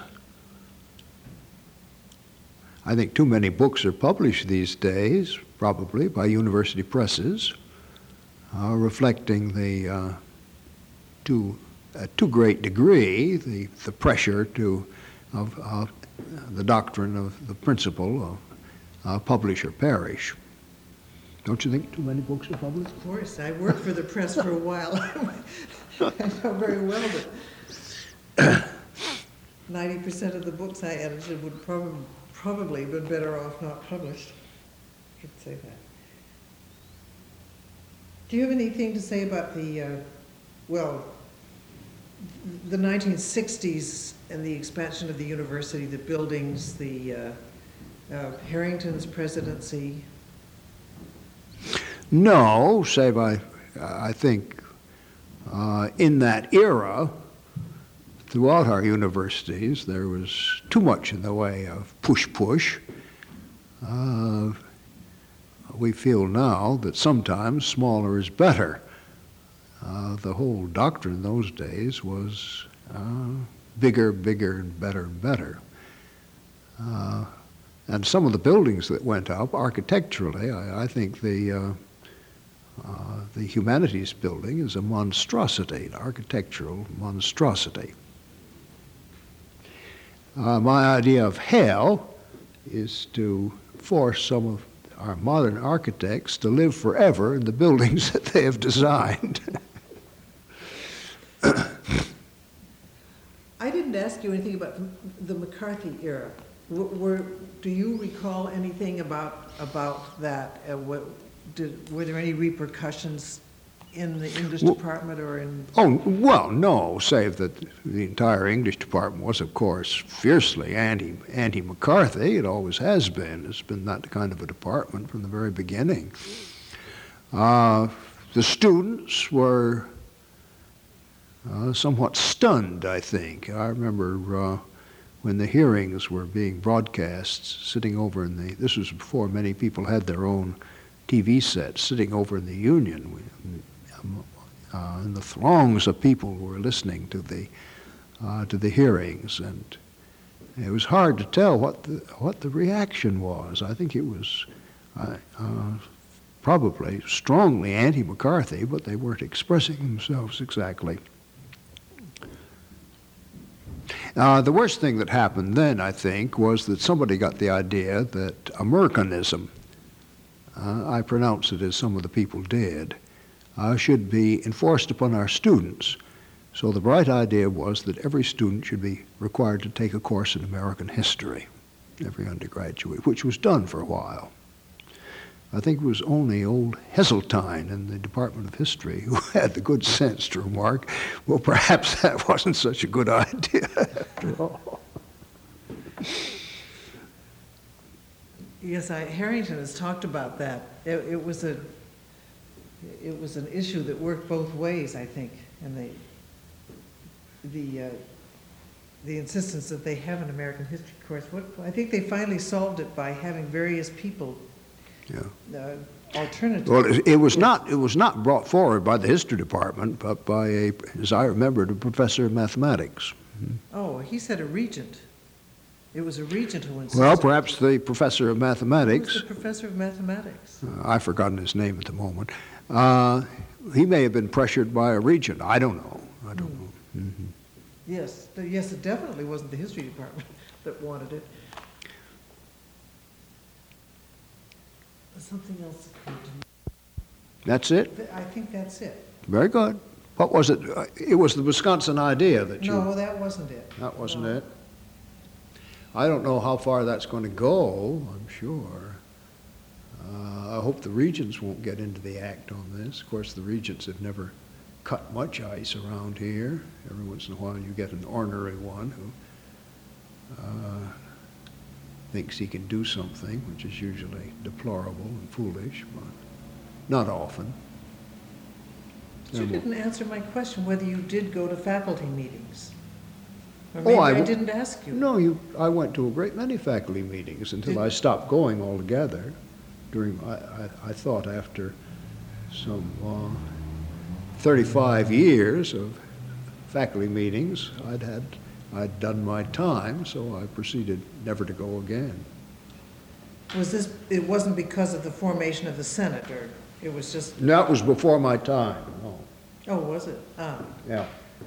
B: I think too many books are published these days, probably by university presses, uh, reflecting the, uh, to a too great degree, the, the pressure to, of, of the doctrine of the principle of uh, publish or perish. Don't you think too many books are published?
C: Of course, I worked for the press for a while. I know very well that ninety percent of the books I edited would probably, probably have been better off not published. could say that. Do you have anything to say about the, uh, well, the nineteen sixties and the expansion of the university, the buildings, the uh, uh, Harrington's presidency?
B: No, save I, I think uh, in that era, throughout our universities, there was too much in the way of push-push. Uh, we feel now that sometimes smaller is better. Uh, the whole doctrine in those days was uh, bigger, bigger, and better and better. Uh, and some of the buildings that went up architecturally, I, I think the uh, uh, the humanities building is a monstrosity, an architectural monstrosity. Uh, my idea of hell is to force some of our modern architects to live forever in the buildings that they have designed.
C: I didn't ask you anything about the McCarthy era. Were, were, do you recall anything about about that? Uh, what, did, were there any repercussions in the English
B: Well,
C: department or in?
B: Oh, well, no, save that the entire English department was, of course, fiercely anti, anti-McCarthy. It always has been. It's been that kind of a department from the very beginning. Uh, the students were uh, somewhat stunned, I think. I remember uh, when the hearings were being broadcast, sitting over in the, this was before many people had their own T V sets, sitting over in the Union. We, Uh, and the throngs of people were listening to the uh, to the hearings, and it was hard to tell what the what the reaction was. I think it was uh, uh, probably strongly anti-McCarthy, but they weren't expressing themselves exactly. Uh, the worst thing that happened then, I think, was that somebody got the idea that Americanism, uh, I pronounce it as some of the people did, Uh, should be enforced upon our students. So the bright idea was that every student should be required to take a course in American history, every undergraduate, which was done for a while. I think it was only old Heseltine in the Department of History who had the good sense to remark, well, perhaps that wasn't such a good idea after all.
C: Yes, I, Harrington has talked about that. It, it was a It was an issue that worked both ways, I think, and the the uh, the insistence that they have an American history course. What I think they finally solved it by having various people.
B: Yeah.
C: Uh, alternative.
B: Well, it, it was not it was not brought forward by the history department, but by a, as I remember, a professor of mathematics.
C: Oh, he said a regent. It was a regent who insisted.
B: Well, perhaps the professor of mathematics.
C: Who was the professor of mathematics?
B: Uh, I've forgotten his name at the moment. Uh, he may have been pressured by a regent. I don't know. I don't
C: Mm.
B: know. Mm-hmm.
C: Yes, th- yes, it definitely wasn't the history department that wanted it. Something else occurred to me.
B: That's it?
C: Th- I think that's it.
B: Very good. What was it? Uh, It was the Wisconsin idea that you...
C: No, that wasn't it.
B: That wasn't
C: No.
B: it? I don't know how far that's going to go, I'm sure. Uh, I hope the regents won't get into the act on this. Of course, the regents have never cut much ice around here. Every once in a while you get an ornery one who uh, thinks he can do something, which is usually deplorable and foolish, but not often.
C: But you didn't answer my question whether you did go to faculty meetings. Or
B: Oh,
C: maybe
B: I
C: I
B: w-
C: didn't ask you.
B: No, you, I went to a great many faculty meetings until
C: Did-
B: I stopped going altogether. During, I, I, I thought after some uh, thirty-five years of faculty meetings, I'd had, I'd done my time, so I proceeded never to go again.
C: Was this, it wasn't because of the formation of the Senate, or it was just,
B: And that was before my time, no,
C: oh, was it? Ah,
B: yeah.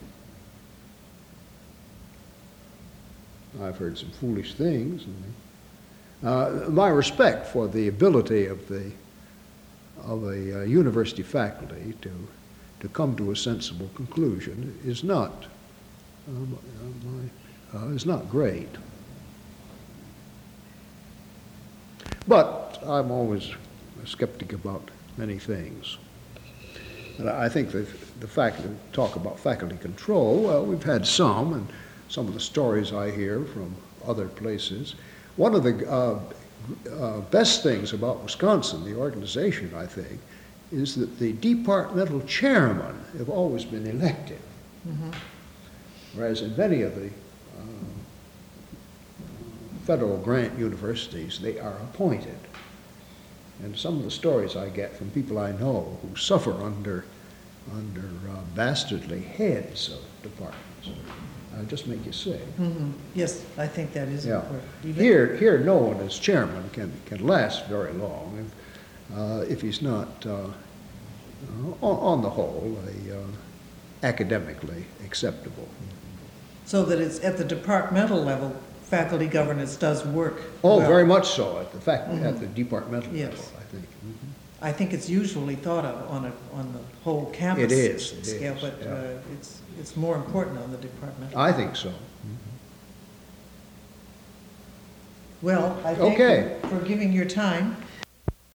B: I've heard some foolish things. And, uh, my respect for the ability of the of a uh, university faculty to to come to a sensible conclusion is not um, uh, my, uh, is not great. But but I'm always a skeptic about many things. And I think that the fact that talk about faculty control, well, we've had some, and some of the stories I hear from other places. One of the uh, uh, best things about Wisconsin, the organization, I think, is that the departmental chairmen have always been elected. Mm-hmm. Whereas in many of the uh, federal grant universities, they are appointed. And some of the stories I get from people I know who suffer under, under uh, bastardly heads of departments uh, just make you sick.
C: Mhm. Yes, I think that is
B: Yeah.
C: important. Even-
B: Here, here, no one as chairman can, can last very long if, uh, if he's not, uh, uh, on, on the whole, a, uh, academically acceptable.
C: So that it's at the departmental level, faculty governance does work.
B: Oh,
C: well.
B: very much so, at the fact,
C: Mhm.
B: at the departmental
C: Yes.
B: level, I think. Mhm.
C: I think it's usually thought of on a, on the whole campus.
B: It is, it
C: scale,
B: is,
C: but
B: yeah.
C: uh, it's, it's more important on the departmental.
B: I think so.
C: Well, I thank
B: Okay.
C: you for giving your time.